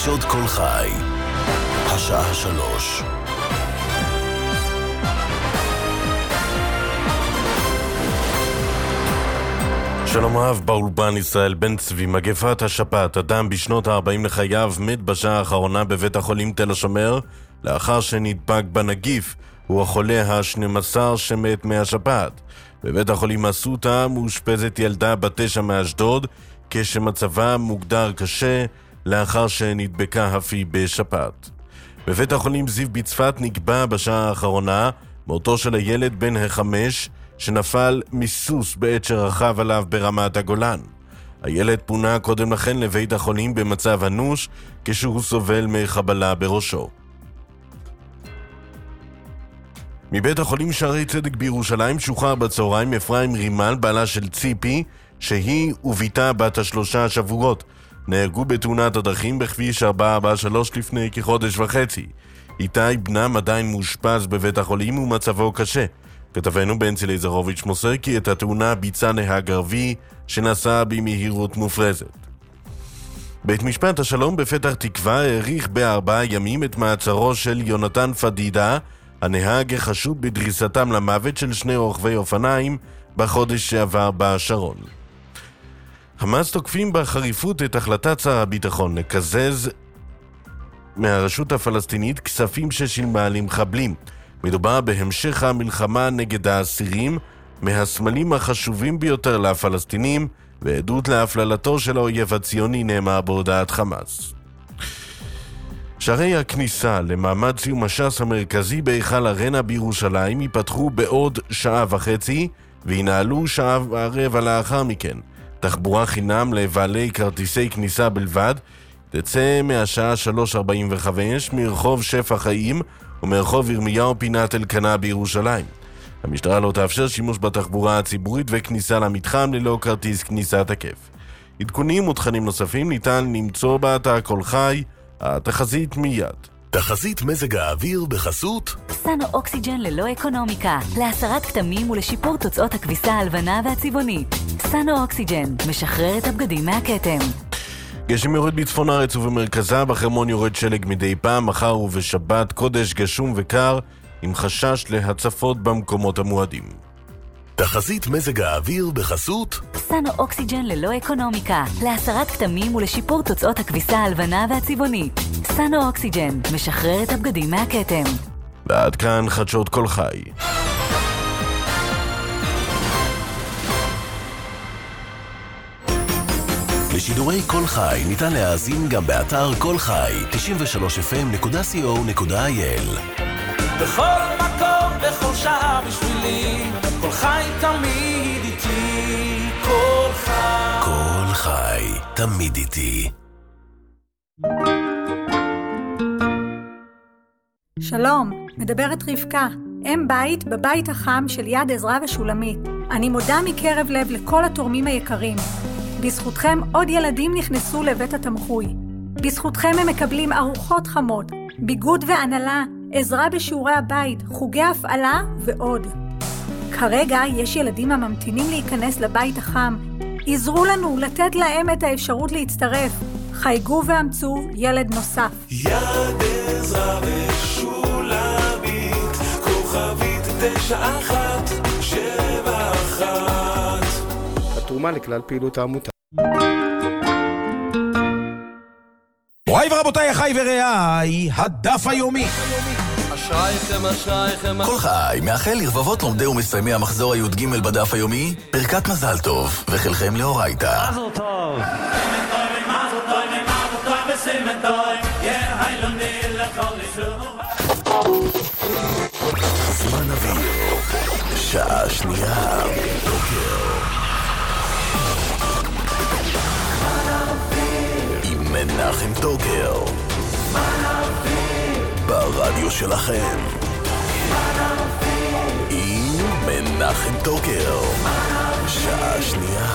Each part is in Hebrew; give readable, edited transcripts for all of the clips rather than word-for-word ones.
חדשות כל חי, השעה 3. שלום רב, באולפן ישראל בן צבי. מגפת השפעת, אדם בשנות ה-40 לחייו מת בשעה האחרונה בבית החולים תל השומר לאחר שנדבק בנגיף. הוא החולה ה-12 שמת מהשפעת. בבית החולים אסותא מאושפזת ילדה בת 9 מאשדוד כשמצבה מוגדר קשה לאחר שנדבקה אף היא בשפעת. בבית החולים זיו בצפת נקבע בשעה האחרונה מותו של הילד בן ה-5 שנפל מסוס בעת שרכב עליו ברמת הגולן. הילד פונה קודם לכן לבית החולים במצב אנוש כשהוא סובל מחבלה בראשו. מבית החולים שערי צדק בירושלים שוחרר בצהריים אפרים רימל, בעלה של ציפי, שהיא וביתה בת 3 שבועות. נהרגו בתאונת הדרכים בכביש 443 לפני כחודש וחצי. איתי בנם עדיין מאושפז בבית החולים ומצבו קשה. כתבנו בנצי ליזרוביץ' מוסר כי את התאונה ביצע נהג ערבי שנסע במהירות מופרזת. בית משפט השלום בפתח תקווה האריך ב4 ימים את מעצרו של יונתן פדידה, הנהג החשוד בדריסתם למוות של 2 רוכבי אופניים בחודש שעבר בשרון. חמאס תוקפים בחריפות את החלטת שר הביטחון לקזז מהרשות הפלסטינית כספים ששילמה למחבלים. מדובר בהמשך המלחמה נגד האסירים מהסמלים החשובים ביותר לפלסטינים ועדות להפללתו של האויב הציוני, נאמר בהודעת חמאס. שערי הכניסה למעמד סיום הש"ס המרכזי בהיכל ארנה בירושלים ייפתחו בעוד 1.5 שעה וינעלו 1.25 שעה לאחר מכן. תחבורה חינם לבעלי כרטיסי כניסה בלבד תצא מהשעה 3:45 מרחוב שפע חיים ומרחוב ירמיהו פינת אלקנה בירושלים. המשטרה לא תאפשר שימוש בתחבורה הציבורית וכניסה למתחם ללא כרטיס כניסה תקף. עדכונים ותכנים נוספים ניתן למצוא באתר כל חי. התחזית מיד. תחזית מזג האוויר בחסות סנו אוקסיג'ן ללא אקונומיקה, להסרת כתמים ולשיפור תוצאות הכביסה הלבנה והצבעונית. סנו אוקסיג'ן משחרר את הבגדים מהכתם. גשם יורד בצפון הארץ ובמרכזה, בחרמון יורד שלג מדי פעם, מחר ובשבת קודש גשום וקר עם חשש להצפות במקומות המועדים. תחזית מזג האוויר בחסות סנו אוקסיג'ן ללא אקונומיקה, להסרת כתמים ולשיפור תוצאות הכביסה הלבנה והצבעונית. סנו אוקסיג'ן משחרר את הבגדים מהכתם. ועד כאן חדשות כל חי. לשידורי כל חי ניתן להאזין גם באתר כל חי 93fm.co.il. בכל מקום, בכל שעה בשבילי, כל חי תמיד איתי, כל חי. כל חי תמיד איתי. שלום, מדברת רבקה, אם בית בבית החם של יד עזרא ושולמית. אני מודה מקרב לב לכל התורמים היקרים. בזכותכם עוד ילדים נכנסו לבית התמחוי. בזכותכם הם מקבלים ארוחות חמות, ביגוד והנהלה, עזרה בשיעורי הבית, חוגי הפעלה ועוד. כרגע יש ילדים הממתינים להיכנס לבית החם. עזרו לנו לתת להם את האפשרות להצטרף. חייגו ואמצו ילד נוסף. יד עזרא ושולמית, כוכבית 9171. התרומה לכלל פעילות העמותה. מוריי ורבותיי, אחיי ורעיי, הדף היומי. אשרייכם. כל חי מאחל לרבבות לומדי ומסיימי המחזור הי"ג בדף היומי ברכת מזל טוב וחלכם לאורייתא. מזל טוב. זמן אוויר, שעה שנייה, בוקר. עם מנחם טוקר. ברדיו שלכם. עם מנחם טוקר. שעה שנייה.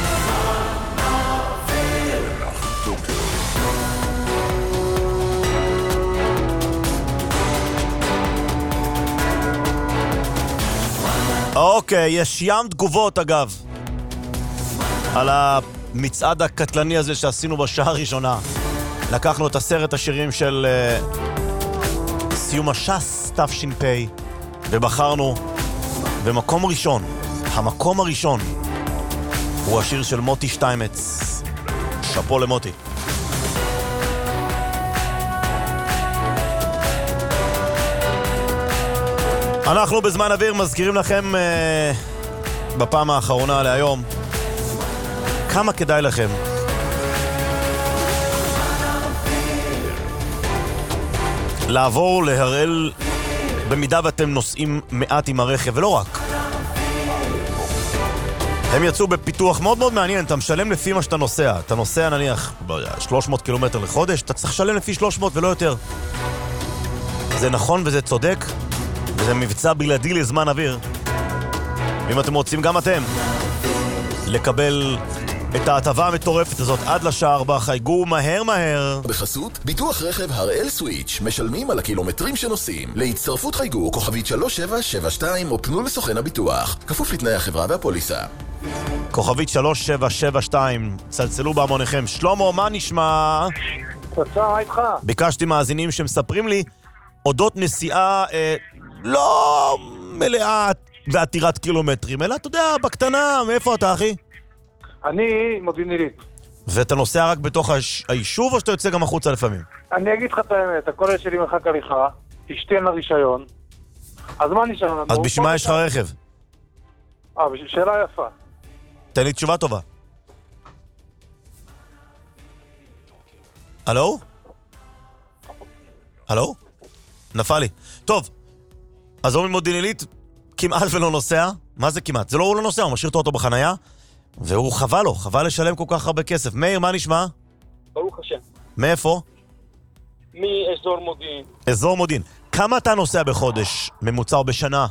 אוקיי, יש ים תגובות אגב על המצעד הקטלני הזה שעשינו בשעה הראשונה. לקחנו את 10 השירים של סיום הש"ס תש"פ ובחרנו במקום ראשון, המקום הראשון הוא השיר של מוטי שטיימץ. שאפו למוטי. אנחנו בזמן אוויר מזכירים לכם בפעם האחרונה להיום כמה כדאי לכם לעבור להראל במידה ואתם נוסעים מעט עם הרכב, ולא רק. הם יצאו בפיתוח מאוד מאוד מעניין, אתה משלם לפי מה שאתה נוסע. אתה נוסע נניח 300 קילומטר לחודש, אתה צריך לשלם לפי 300 ולא יותר. זה נכון וזה צודק, וזה מבצע בלעדי לזמן אוויר. אם אתם רוצים גם אתם לקבל את ההטבה המטורפת הזאת עד לשעה 4, חייגו מהר. בחסות, ביטוח רכב הראל סוויץ', משלמים על הקילומטרים שנוסעים. להצטרפות חייגו כוכבית 3772 או פנו לסוכן הביטוח. כפוף לתנאי החברה והפוליסה. כוכבית 3772, צלצלו בהמוניכם. שלמה, מה נשמע? תוצאה איתך. ביקשתי מאזינים שמספרים לי אודות נסיעה לא מלאה ועתירת קילומטרים, אלא אתה יודע, בקטנה. מאיפה אתה, אחי? אני מודיעין עילית. ואתה נוסע רק בתוך היישוב או שאתה יוצא גם החוצה לפעמים? אני אגיד לך את האמת, הכולל שלי מרחק הליכה, אשתי אין לה רישיון, אז מה נשאר לנו? אז בשביל מה יש לך רכב? שאלה יפה. תן לי תשובה טובה. הלו? הלו? נפל לי. טוב, אז הוא ממודיעין עילית כמעט ולא נוסע. מה זה כמעט? זה לא הוא לא נוסע, הוא משאיר את האוטו בחנייה, והוא חבל לשלם כל כך הרבה כסף. מאיר, מה נשמע? ברוך השם. מאיפה? מאזור מודיעין. אזור מודיעין. כמה אתה נוסע בחודש, ממוצע או בשנה?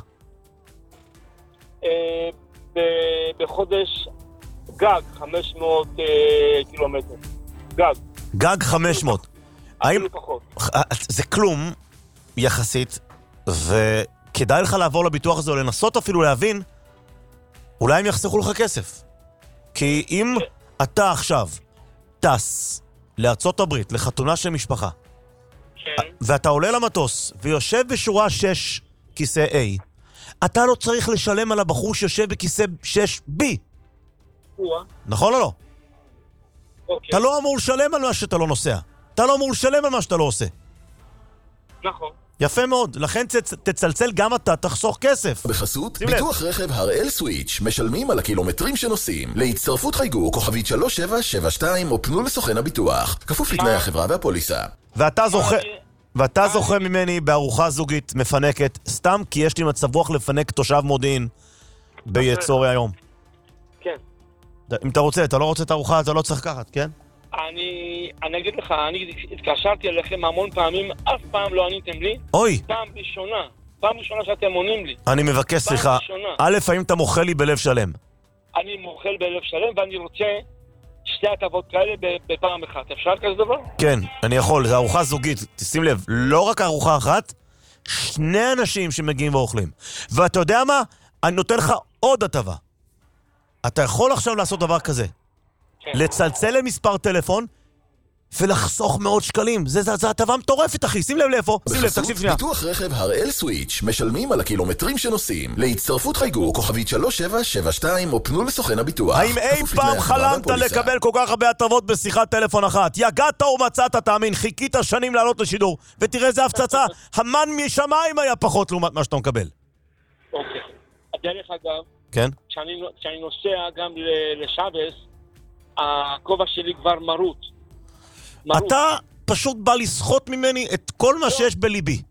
בחודש גג 500 קילומטר. גג 500. אפילו פחות. זה כלום יחסית, וכדאי לך לעבור לביטוח הזה או לנסות אפילו להבין, אולי הם יחסכו לך כסף. כי אם אתה עכשיו טס לארצות הברית, לחתונה של משפחה, ואתה עולה למטוס ויושב בשורה 6 כיסא A, אתה לא צריך לשלם על הבחור שיושב בכיסא 6B. נכון או לא? אתה לא אמור לשלם על מה שאתה לא נוסע. אתה לא אמור לשלם על מה שאתה לא עושה. נכון. יפה מאוד, לכן תצלצל גם אתה, תחסוך כסף. בחסות, ביטוח רכב הראל סוויץ', משלמים על הקילומטרים שנוסעים. להצטרפות חייגו כוכבית 3772 או פנו לסוכן הביטוח. כפוף לתנאי החברה והפוליסה. ואתה זוכה ממני בארוחה זוגית מפנקת, סתם כי יש לי מצב רוח לפנק תושב מודיעין ביצורי היום. כן. אם אתה רוצה, אתה לא רוצה את הארוחה, אתה לא צריך לקחת, כן? אני אגיד לך, אני התקשרתי אליכם המון פעמים, אף פעם לא עניתם לי. אוי. פעם ראשונה שאתם עונים לי. אני מבקש סליחה. א', האם אתה מוכל לי בלב שלם? אני מוכל בלב שלם ואני רוצה שתי הטבות כאלה בפעם אחת. אפשר כזה דבר? כן, אני יכול. זו ארוחה זוגית. תשים לב, לא רק ארוחה אחת, 2 אנשים שמגיעים ואוכלים. ואתה יודע מה? אני נותן לך עוד הטבה. אתה יכול עכשיו לעשות דבר כזה. לצלצל למספר טלפון ולחסוך מאות שקלים. זה הטבה מטורפת, אחי. שים לב לאיפה. שים לב, תקשיב שנייה. ביטוח רכב הראל סוויץ', משלמים על הקילומטרים שנוסעים. להצטרפות חייגו כוכבית 3772 או פנו לסוכן הביטוח. האם אי פעם חלמת לקבל כל כך הרבה הטבות בשיחת טלפון אחת? יגעת ומצאת, תאמין. חיכית שנים לעלות לשידור, ותראה איזה הפצצה. המן משמיים היה פחות לעומת מה שאתה מקבל. אוקיי. הדרך אגב, כן? כשאני נוסע גם לשבס, הכובע שלי כבר מרות. אתה פשוט בא לסחוט ממני את כל מה שיש בליבי.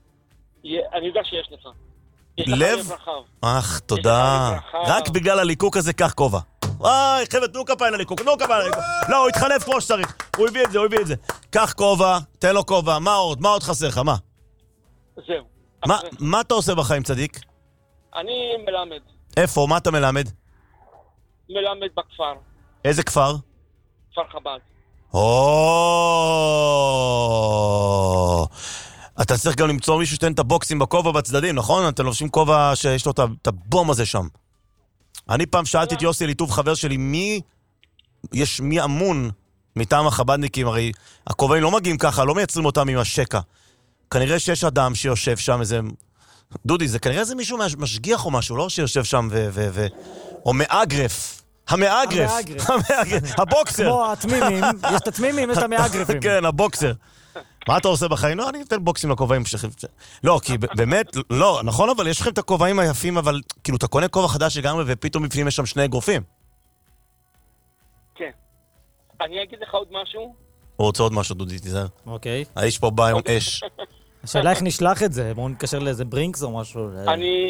אני יודע שיש לך. לב? תודה. רק בגלל הליקוק הזה, כך כובע. וואי, חבר'ה, תנו כפיים לליקוק, לא, הוא התחלף כמו שצריך. הוא הביא את זה. קח כובע, תן לו כובע. מה עוד חסר לך? מה? זהו. מה אתה עושה בחיים, צדיק? אני מלמד. איפה? מה אתה מלמד? מלמד בכפר. איזה כפר? כפר חב"ד. אתה צריך גם למצוא מישהו שתן את הבוקסים בכובע בצדדים, נכון? אתם לובשים כובע שיש לו את הבום הזה שם. אני פעם שאלתי את יוסי ליטוב, חבר שלי, מי אמון מטעם החבדניקים, הרי הכובעים לא מגיעים ככה, לא מייצרים אותם עם השקע. כנראה שיש אדם שיושב שם איזה... דודי, זה כנראה זה מישהו משגיח או משהו, לא? שיושב שם או מאגרף. המאגרף. הבוקסר. כמו התמימים, יש את התמימים, יש את המאגרפים. כן, הבוקסר. מה אתה עושה בחיים? לא, אני אתן בוקסים לכובעים. לא, כי באמת, לא, נכון, אבל יש לכם את הכובעים היפים, אבל כאילו, אתה קונה כובע חדש לגמרי, ופתאום בפנים יש שם שני אגרופים. כן. אני אגיד לך עוד משהו? הוא רוצה עוד משהו, דודי, תיזהר. אוקיי. האיש פה בא היום אש. השאלה איך נשלח את זה, בואו נקשר לאיזה ברינקס או משהו. אני...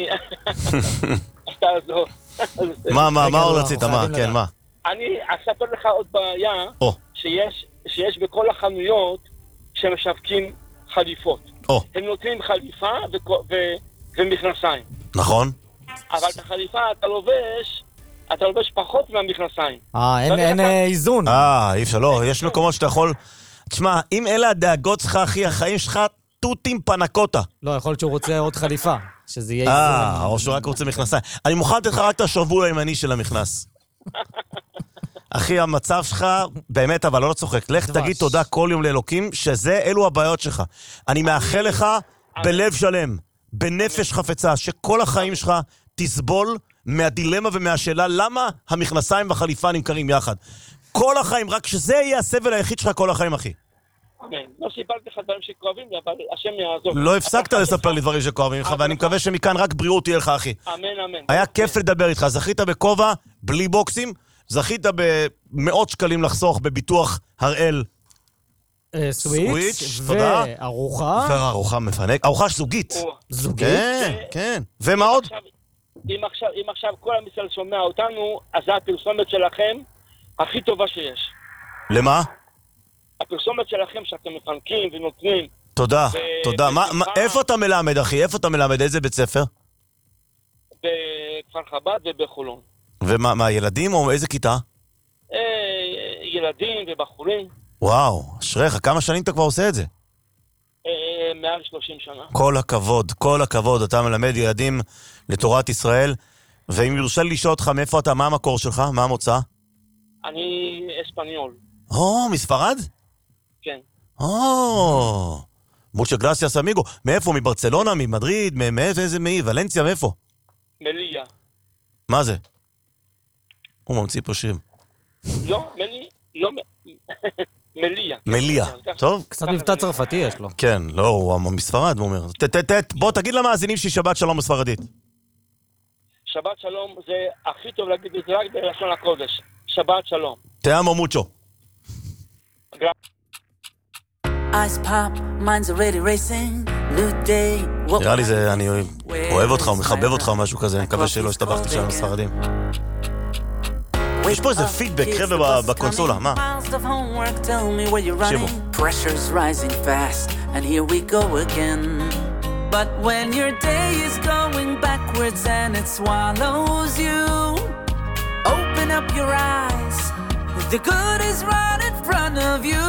מה עוד רצית? מה? כן, מה? אני אספר לך עוד בעיה, שיש בכל החנויות שמשווקים חליפות. הם נותנים חליפה ומכנסיים. נכון. אבל את החליפה אתה לובש פחות מהמכנסיים. אין איזון. אי אפשר, לא, יש מקומות שאתה יכול... תשמע, אם אלה הדאגות שלך, אחי, החיים שלך טוטים פנקוטה. לא, יכול להיות שהוא רוצה עוד חליפה, שזה יהיה איזון. או שהוא רק רוצה מכנסיים. אני מוכן לתת לך רק את השרוול הימני של המכנס. אחי, המצב שלך, באמת, אבל לא צוחק. לך תגיד תודה כל יום לאלוקים, אלו הבעיות שלך. אני מאחל לך בלב שלם, בנפש חפצה, שכל החיים שלך תסבול מהדילמה ומהשאלה למה המכנסיים והחליפה נמכרים יחד. כל החיים, רק שזה יהיה הסבל היחיד שלך כל החיים, אחי. לא סיפרתי לך דברים שכואבים לי, אבל השם יעזור. לא הפסקת לספר לי דברים שכואבים לך, ואני מקווה שמכאן רק בריאות תהיה לך, אחי. אמן, אמן. היה כיף לדבר איתך, זכית בכובע, בלי בוקסים, זכית במאות שקלים לחסוך בביטוח הראל. סוויץ' וארוחה. וארוחה מפנק, ארוחה זוגית. זוגית? כן. ומה עוד? אם עכשיו כל עם ישראל שומע אותנו, אז זה הפרסומת שלכם הכי טובה שיש. למה? הפרסומת שלכם שאתם מפנקים ונותנים. תודה. איפה אתה מלמד, אחי? איפה אתה מלמד? איזה בית ספר? בכפר חב"ד ובחולון. ומה, ילדים או איזה כיתה? ילדים ובחורים. וואו, אשריך, כמה שנים אתה כבר עושה את זה? מעל 30 שנה. כל הכבוד, אתה מלמד ילדים לתורת ישראל, ואם יורשה לי לשאול אותך מאיפה אתה, מה המקור שלך? מה המוצא? אני אספניול. מספרד? כן. מושה גרסיאס אמיגו. מאיפה? מברצלונה? ממדריד? מאיזה? ולנסיה? מאיפה? מליה. מה זה? הוא ממציא פה שיר. לא, מליה. טוב? קצת מבטא צרפתי יש לו. כן, לא, הוא מספרד, הוא אומר. בוא תגיד למאזינים שהיא שבת שלום בספרדית. שבת שלום זה הכי טוב להגיד את זה רק בלשון הקודש. שבת שלום. תאמו מוצ'ו. Ice pop, mine's already racing, new day. נראה לי זה, אני אוהב אותך, הוא מחבב אותך או משהו כזה, אני מקווה שלא השתבחתי שם הספרדים. יש פה איזה פידבק, חבר'ה, בקונסולה, מה? תקשיבו. Pressure's rising fast, and here we go again. But when your day is going backwards and it swallows you, open up your eyes, the good is right in front of you.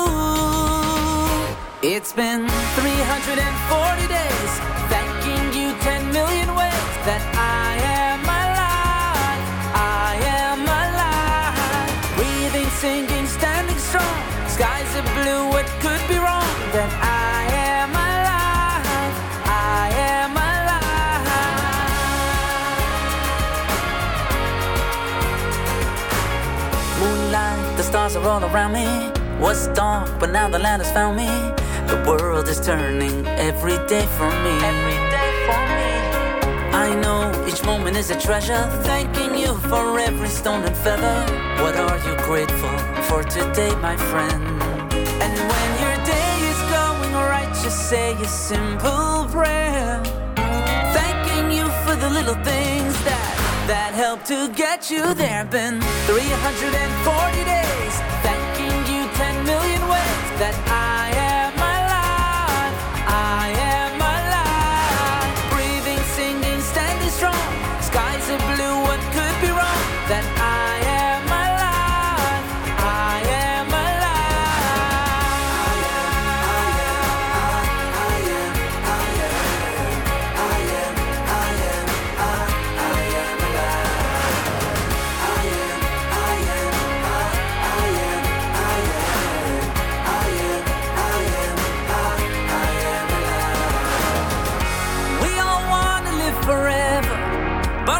It's been 340 days, thanking you 10 million ways that I am alive, I am alive. Breathing, singing, standing strong, skies are blue, what could be wrong? That I am alive, I am alive. Moonlight, the stars are all around me. Was dark, but now the land has found me. The world is turning every day for me. Every day for me. I know each moment is a treasure. Thanking you for every stone and feather. What are you grateful for today, my friend? And when your day is going right, just say a simple prayer. Thanking you for the little things that help to get you there. Been 340 days, thanking you 10 million ways that I am alive, I am alive. Breathing, singing, standing strong, skies are blue, what could be wrong? That I am alive, I am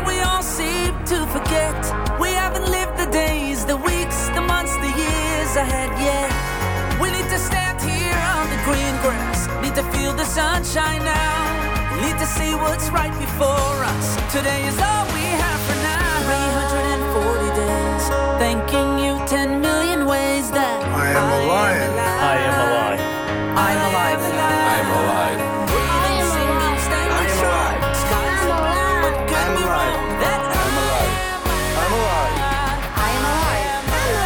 But we all seem to forget we haven't lived the days, the weeks, the months, the years ahead yet. We need to stand here on the green grass, need to feel the sunshine now, need to see what's right before us. Today is all we have for now. 340 days, thanking you 10 million ways that I am alive. I am alive. I'm alive. I'm alive. Breathing, singing, standing strong. Skies are blue, what could be wrong? That I'm alive. I'm alive. I'm alive.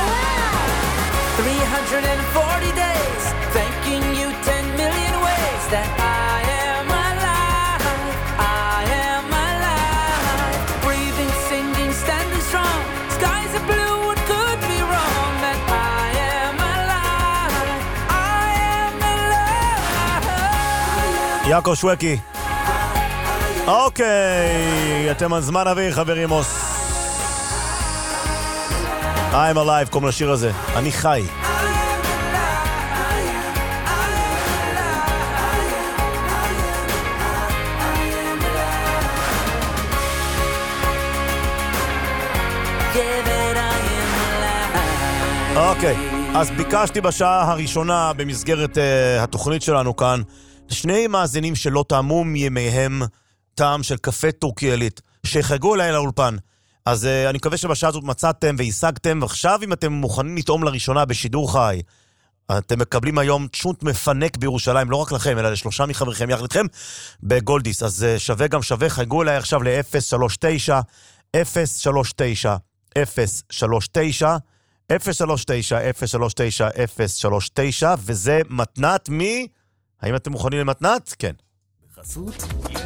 340 days, thanking you 10 million ways that I am alive. I am alive. Breathing, singing, standing strong. Skies are blue, what could be wrong? That I am alive. I am alive. יעקב שווקי. אוקיי, אתם על זמן אוויר, חברים. I'm alive, קוראים לשיר הזה. אני חי. אוקיי, אז ביקשתי בשעה הראשונה במסגרת התוכנית שלנו כאן שני מאזינים שלא טעמו מימיהם טעם של קפה טורקי עילית שחגגו אליי לאולפן. אז אני מקווה שבשעה הזאת מצאתם והשגתם, ועכשיו אם אתם מוכנים לטעום לראשונה בשידור חי, אתם מקבלים היום צ'ונט מפנק בירושלים, לא רק לכם, אלא לשלושה מחבריכם יחד איתכם בגולדיס. אז שווה גם שווה, חגגו אליי עכשיו ל-039 039 039 039 039 039, וזה מתנת מי? האם אתם מוכנים למתנת? כן. בחסות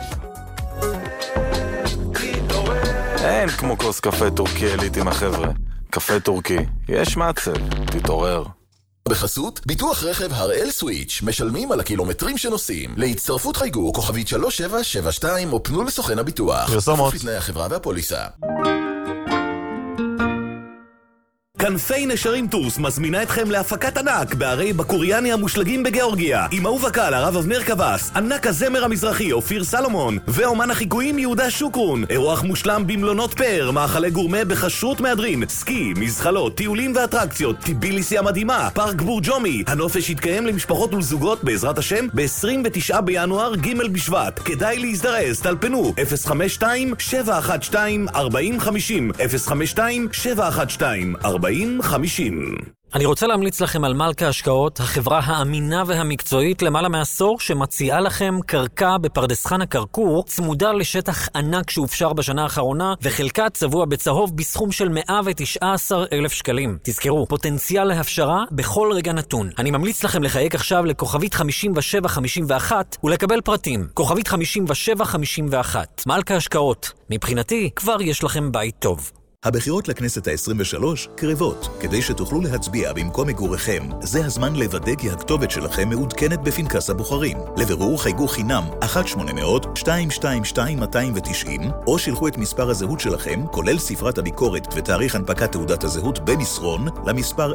אין כמו כוס קפה טורקי עילית עם החבר'ה. קפה טורקי, יש מעצב, תתעורר. בחסות, ביטוח רכב הראל סוויץ', משלמים על הקילומטרים שנוסעים. להצטרפות חייגו כוכבית 3772 או פנו לסוכן הביטוח. פרסומות. לפני החברה והפוליסה. כנפי נשרים טורס מזמינה אתכם להפקת ענק בערי בקוריאני המושלגים בגיאורגיה, עם אהוב הקהל הרב אבנר קבס, ענק הזמר המזרחי אופיר סלומון ואומן החיקויים יהודה שוקרון. אירוח מושלם במלונות פאר, מאכלי גורמה בחשרות מהדרין, סקי, מזחלות, טיולים ואטרקציות, טיביליסי המדהימה, פארק בורג'ומי. הנופש יתקיים למשפחות ולזוגות בעזרת השם ב-29 בינואר ג' בשבט. כדאי להזדרז, תלפנו 052-712-4050 052-712-4050. אני רוצה להמליץ לכם על מלכה השקעות, החברה האמינה והמקצועית למעלה מעשור שמציעה לכם קרקע בפרדס חנה כרכור, צמודה לשטח ענק שהופשר בשנה האחרונה, וחלקה צבוע בצהוב בסכום של 119,000 שקלים. תזכרו, פוטנציאל להפשרה בכל רגע נתון. אני ממליץ לכם לחייג עכשיו לכוכבית 5751 ולקבל פרטים. כוכבית 5751. מלכה השקעות. מבחינתי, כבר יש לכם בית טוב. הבחירות לכנסת ה-23 קרבות. כדי שתוכלו להצביע במקום מגוריכם, זה הזמן לוודא כי הכתובת שלכם מעודכנת בפנקס הבוחרים. לבירור חייגו חינם 1-800-222-290, או שילחו את מספר הזהות שלכם, כולל ספרת הביקורת ותאריך הנפקת תעודת הזהות במסרון, למספר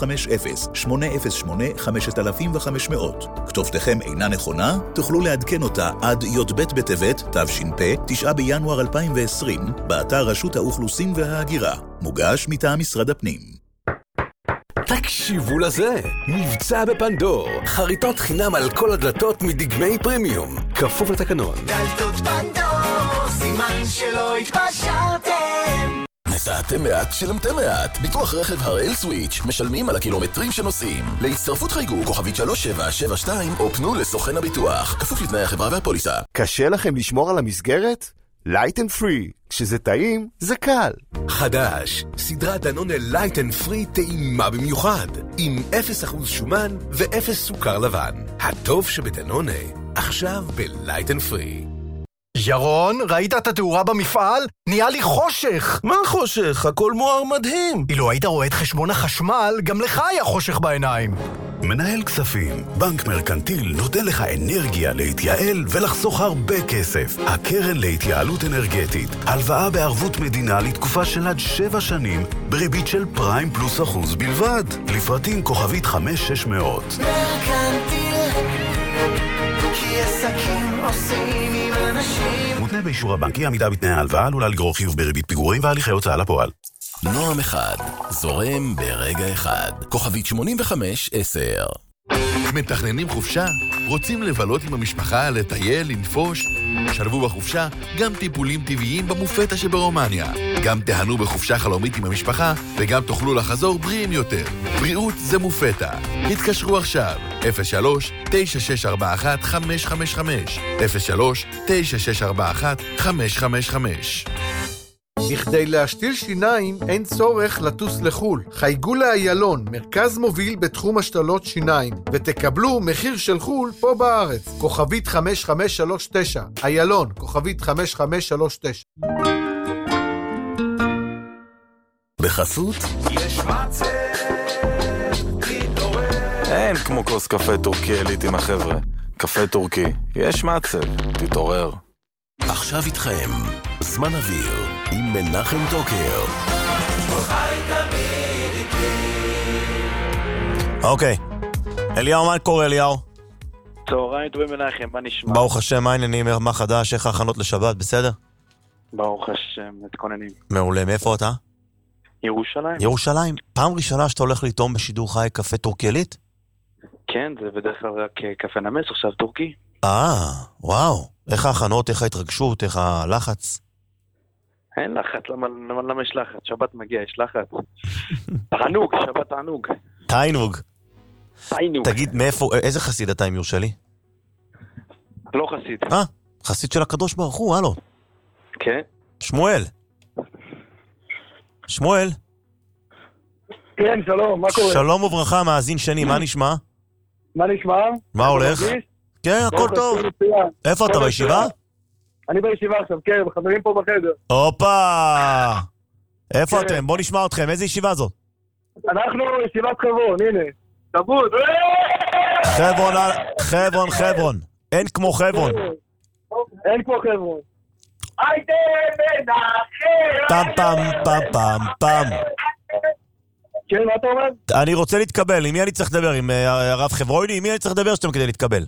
050-808-5500. כתובתכם אינה נכונה, תוכלו לעדכן אותה עד י"ב בטבת, תש"פ, 9 בינואר 2020, באתר רשות האוכלוסין וההגירה. מוגש מטעם משרד הפנים. תקשיבו לזה, מבצע בפנדור, חריטות חינם על כל הדלתות מדגמי פרימיום, כפוף לתקנון. דלתות פנדור, סימן שלא התפשרתם. נסעתם מעט, שילמתם מעט. ביטוח רכב הראל סוויץ', משלמים על הקילומטרים שנוסעים. להצטרפות חייגו כוכבית 3772 או פנו לסוכן הביטוח, כפוף לתנאי החברה והפוליסה. קשה לכם לשמור על המסגרת? Light and Free, כשזה טעים, זה קל. חדש, סדרת דנונה Light and Free טעימה במיוחד, עם 0% שומן ו0 סוכר לבן. הטוב שבדנונה, עכשיו ב-Light and Free. ירון, ראית את התאורה במפעל? נהיה לי חושך. מה חושך? הכל מואר מדהים. אילו היית רואה את חשבון החשמל, גם לך היה חושך בעיניים. מנהל כספים, בנק מרקנטיל נותן לך אנרגיה להתייעל ולחסוך הרבה כסף. הקרן להתייעלות אנרגטית, הלוואה בערבות מדינה לתקופה של עד 7 שנים, בריבית של פריים פלוס 1% בלבד. לפרטים כוכבית 5600. מרקנטיל, כי עסקים עושים עם אנשים. מותנה באישור הבנק. אי עמידה בתנאי ההלוואה עלולה לגרור חיוב בריבית פיגורים והליכי הוצאה לפועל. נועם אחד, זורם ברגע אחד. כוכבית 8510. מתכננים חופשה? רוצים לבלות עם המשפחה, לטייל, לנפוש? שלבו בחופשה גם טיפולים טבעיים במופטה שברומניה. גם תהנו בחופשה חלומית עם המשפחה, וגם תוכלו לחזור בריאים יותר. בריאות זה מופטה. התקשרו עכשיו, 03-9641-555. 03-9641-555. בכדי להשתיל שיניים אין צורך לטוס לחול. חייגו לאיילון, מרכז מוביל בתחום השתלות שיניים, ותקבלו מחיר של חול פה בארץ. כוכבית 5539. איילון, כוכבית 5539. בחסות יש מצב, אין כמו כוס קפה טורקי עילית עם החבר'ה. קפה טורקי, יש מצב, תתעורר. עכשיו איתכם, זמן אוויר עם מנחם טוקר. אוקיי. אליהו, מה קורה אליהו? צהריים טובים מנחם, מה נשמע? ברוך השם, מה העניינים, מה חדש, איך ההכנות לשבת, בסדר? ברוך השם, מתכוננים. מעולה, מאיפה אתה? ירושלים. ירושלים, פעם ראשונה שאתה הולך לטעום בשידור חי קפה טורקי עילית? כן, זה בדרך כלל רק קפה נמס, עכשיו טורקי. וואו. איך ההכנות, איך ההתרגשות, איך הלחץ? אין לחץ, למה יש לחץ? שבת מגיע, יש לחץ. תענוג, שבת תענוג. תענוג. תענוג. תגיד, מאיפה, איזה חסיד אתה אם יורשה לי? לא חסיד. חסיד של הקדוש ברוך הוא, הלו. כן. שמואל. שמואל. כן, שלום, מה קורה? שלום וברכה, מאזין שני, מה נשמע? מה נשמע? מה הולך? כן, הכל טוב. איפה אתה, בישיבה? אני בישיבה עכשיו, כן, חברים פה בחדר. הופה! איפה אתם? בוא נשמע אתכם, איזה ישיבה זאת? אנחנו ישיבת חברון, הנה. תבוד! חברון. אין כמו חברון. אין כמו חברון. היידה מנחם! פם. כן, מה אתה אומר? אני רוצה להתקבל, עם מי אני צריך לדבר? עם הרב חברוני? עם מי אני צריך לדבר שאתם כדי להתקבל?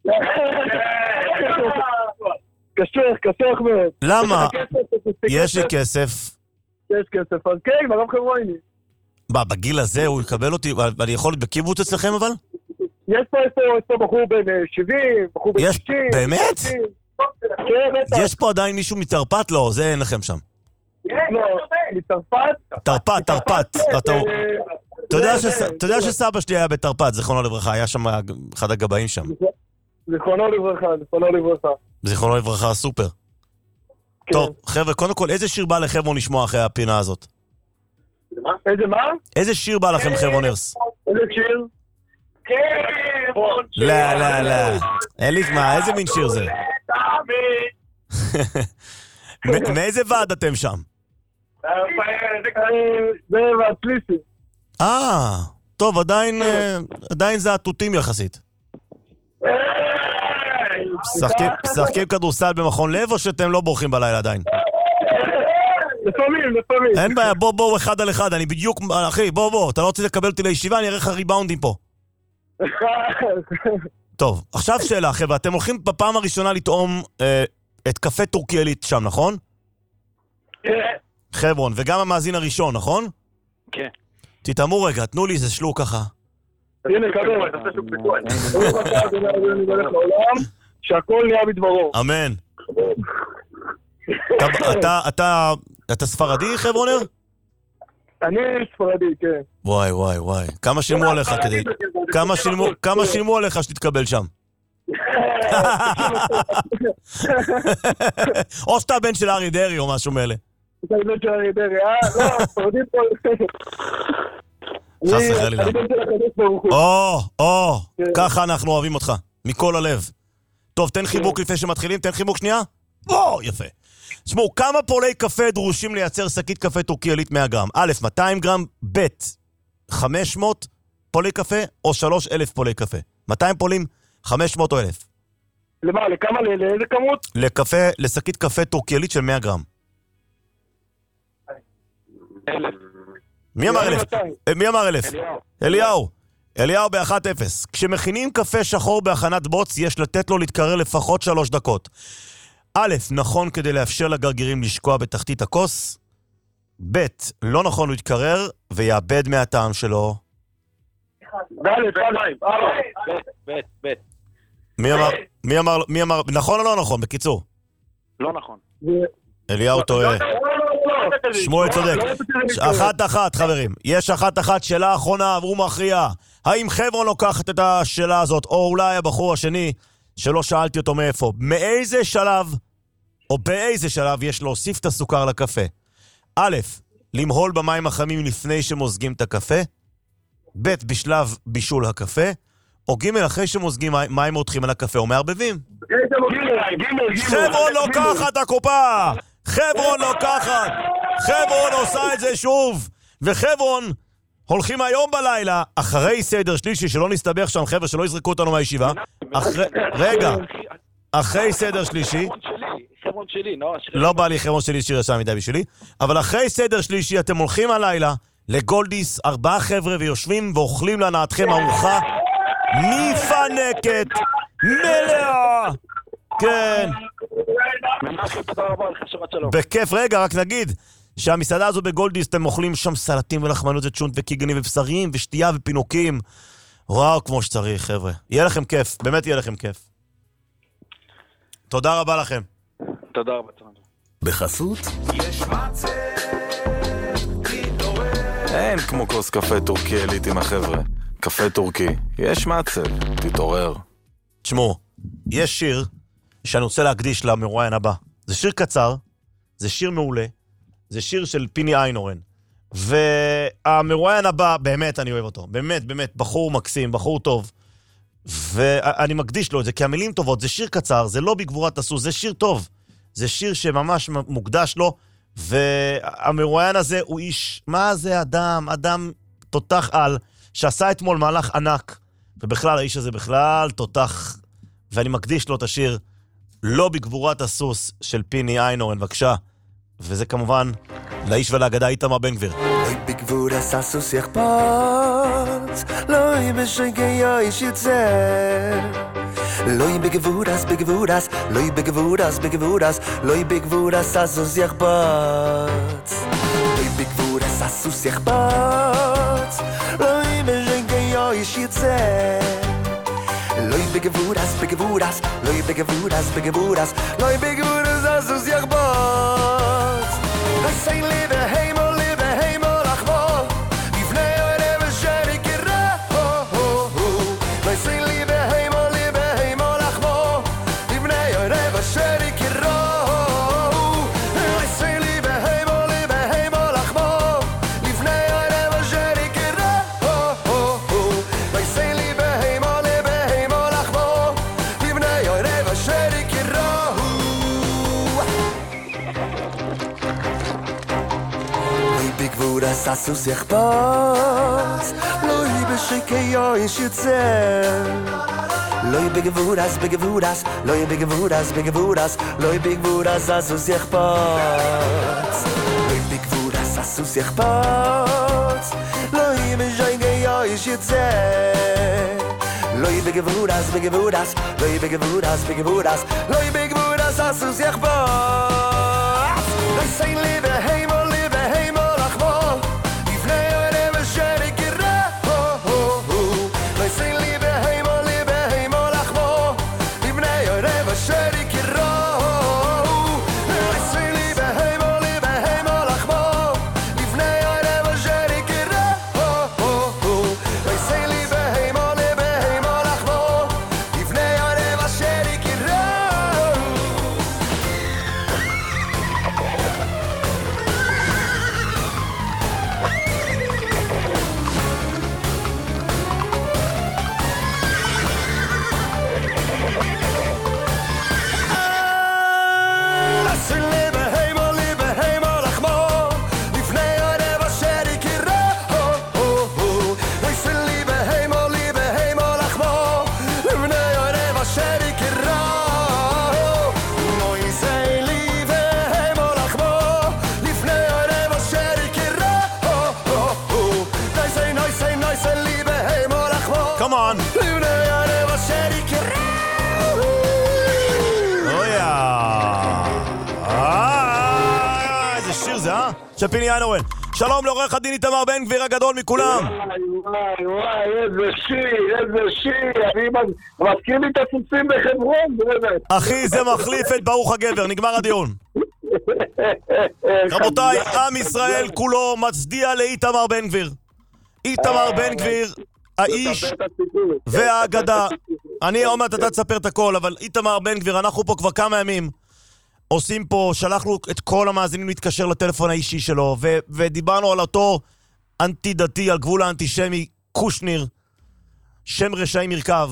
קשוח מאוד. למה? יש לי כסף. יש כסף, אז כן, הרב חברוני. בגיל הזה הוא יקבל אותי? אני יכול להיות בקיבוץ אצלכם אבל? יש פה בחור בן 70, בחור בן 60. באמת? יש פה עדיין מישהו מתרפת? לא, זה אין לכם שם. לא, מתרפת? תרפת. אתה יודע שסבא שלי היה בתרפת, זכרונו לברכה, היה שם אחד הגבאים שם. זכרונו לברכה, סופר. טוב, חבר'ה, קודם כל, איזה שיר בא לכם לשמוע אחרי הפינה הזאת? איזה מה? איזה שיר בא לכם, חברונרס? איזה שיר? לא. אין לי מה, איזה מין שיר זה? מאיזה ועד אתם שם? זה ועד פליסי. טוב, עדיין זה עטוטים יחסית. משחקים כדורסל במכון לב או שאתם לא בורחים בלילה עדיין? לפעמים. אין בעיה, בוא אחד על אחד, אני בדיוק, אחי, בוא, אתה לא רוצה לקבל אותי לישיבה, אני אראה לך ריבאונדים פה. טוב, עכשיו שאלה, חבר'ה, אתם הולכים בפעם הראשונה לטעום את קפה טורקי עילית שם, נכון? כן. חברון, וגם המאזין הראשון, נכון? כן. תתאמו רגע, תנו לי איזה שלוק ככה. הנה, קבל, תעשה שוק פיקוי. אני בלך לעולם, שהכל נהיה בדברו. אמן. אתה ספרדי, חברונר? אני ספרדי, כן. וואי. כמה שילמו עליך כדי... כמה שילמו עליך שתתקבל שם? או שאתה בן של ארי דרי או משהו מאלה. אתה בן של ארי דרי, לא, ספרדי פה... חס וחלילה. אני בן של הקדוש ברוך הוא. ככה אנחנו אוהבים אותך, מכל הלב. טוב, תן חיבוק לפני שמתחילים, תן חיבוק שנייה. יפה. תשמעו, כמה פולי קפה דרושים לייצר שקית קפה טורקי עילית 100 גרם? א', 200 גרם, ב', 500 פולי קפה או 3,000 פולי קפה? 200 פולים, 500 או 1,000? למה? לכמה? לאיזה כמות? לשקית קפה טורקי עילית של 100 גרם. 1,000. מי אמר 1,000? מי אמר 1,000? אליהו ב-1-0. כשמכינים קפה שחור בהכנת בוץ, יש לתת לו להתקרר לפחות 3 דקות. א', נכון כדי לאפשר לגרגירים לשקוע בתחתית הכוס, ב', לא נכון הוא יתקרר ויאבד מהטעם שלו. ב'. מי אמר, נכון או לא נכון, בקיצור? לא נכון. אליהו טועה. שמואל צודק. 1-1 חברים. יש 1-1, שאלה אחרונה, והוא מכריע. האם חברון לוקחת את השאלה הזאת, או אולי הבחור השני, שלא שאלתי אותו מאיפה, מאיזה שלב, או באיזה שלב יש להוסיף את הסוכר לקפה? א', למהול במים החמים לפני שמוזגים את הקפה, ב', בשלב בישול הקפה, או ג', אחרי שמוזגים מים מותחים על הקפה או מערבבים. חברון לוקחת הקופה! חברון לוקחת! חברון עושה את זה שוב! וחברון הולכים היום בלילה, אחרי סדר שלישי, שלא נסתבך שם חבר'ה, שלא יזרקו אותנו מהישיבה. רגע, אחרי סדר שלישי, חברון שלי, לא בא לי חברון שלי שיר ישר מדי בשבילי, אבל אחרי סדר שלישי אתם הולכים הלילה לגולדיס, 4 חבר'ה, ויושבים ואוכלים לנעתכם ארוחה מפנקת מלאה. כן, בכיף. רגע, רק נגיד שהמסעדה הזו בגולדיס, אתם אוכלים שם סלטים ולחמנות וצ'ונט וקיגנים ובשרים ושתייה ופינוקים. וואו, כמו שצריך, חבר'ה. יהיה לכם כיף, באמת יהיה לכם כיף. תודה רבה לכם. תודה רבה. בחסות יש מצב אין כמו כוס קפה טורקי עילית עם החבר'ה. קפה טורקי, יש מצב, תתעורר. תשמעו, יש שיר שאני רוצה להקדיש למרואיין הבא. זה שיר קצר, זה שיר מעולה, זה שיר של פיני איינורן. והמרואיין הבא, באמת אני אוהב אותו. באמת, באמת, בחור מקסים, בחור טוב. ואני מקדיש לו את זה, כי המילים טובות, זה שיר קצר, זה לא בגבורת הסוס, זה שיר טוב. זה שיר שממש מוקדש לו, והמרואיין הזה הוא איש, מה זה אדם תותח על, שעשה אתמול מהלך ענק, ובכלל האיש הזה בכלל תותח, ואני מקדיש לו את השיר לא בגבורת הסוס של פיני איינורן, בבקשה. וזה כמובן לאיש ולאגדה איתמר בן גביר. לא בגבורת הסוס יחפוץ, לא בשגי איש יצר, לא בגבורת, לא בגבורת, לא בגבורת הסוס יחפוץ, לא בגבורת הסוס יחפוץ, לא בשגי איש יצר, לא בגבורת, לא בגבורת, לא בגבורת הסוס יחפוץ. Sei liebe Himmel achmo, לפני ערב אשר יקרה. Sei liebe Himmel achmo, לפני ערב אשר יקרה. Sei liebe Himmel achmo, לפני ערב אשר יקרה. Sei liebe Himmel achmo, לפני ערב אשר יקרה. בגבורת הסוס יחפוץ, לא בשקי איש יצר, לא בגבורת, לא בגבורת הסוס יחפוץ, לא בגבורת הסוס יחפוץ, לא בשקי איש יצר, לא בגבורת, לא בגבורת הסוס יחפוץ. Sei liebe Himmel achmo, לפני ערב אשר יקרה. Sei liebe Himmel achmo, לפני ערב אשר יקרה. Sei liebe Himmel achmo, לפני ערב אשר יקרה. Sei liebe Himmel achmo, לפני ערב אשר יקרה. של פיני איינהורן. שלום לעורך הדין איתמר בן גביר הגדול מכולם. וואי, איזה שיר, אני מזכיר לי את הסוסים בחברון, באמת. אחי, זה מחליף את ברוך הגבר, נגמר הדיון. רבותיי, עם ישראל כולו מצדיע לאיתמר בן גביר. איתמר בן גביר, האיש והאגדה. אני אומר, אתה תספר את הכל, אבל איתמר בן גביר, אנחנו פה כבר כמה ימים עושים פה, שלחנו את כל המאזינים להתקשר לטלפון האישי שלו, ודיברנו על אותו אנטי-דתי, על גבול האנטישמי, קושניר, שם רשעים ירכב,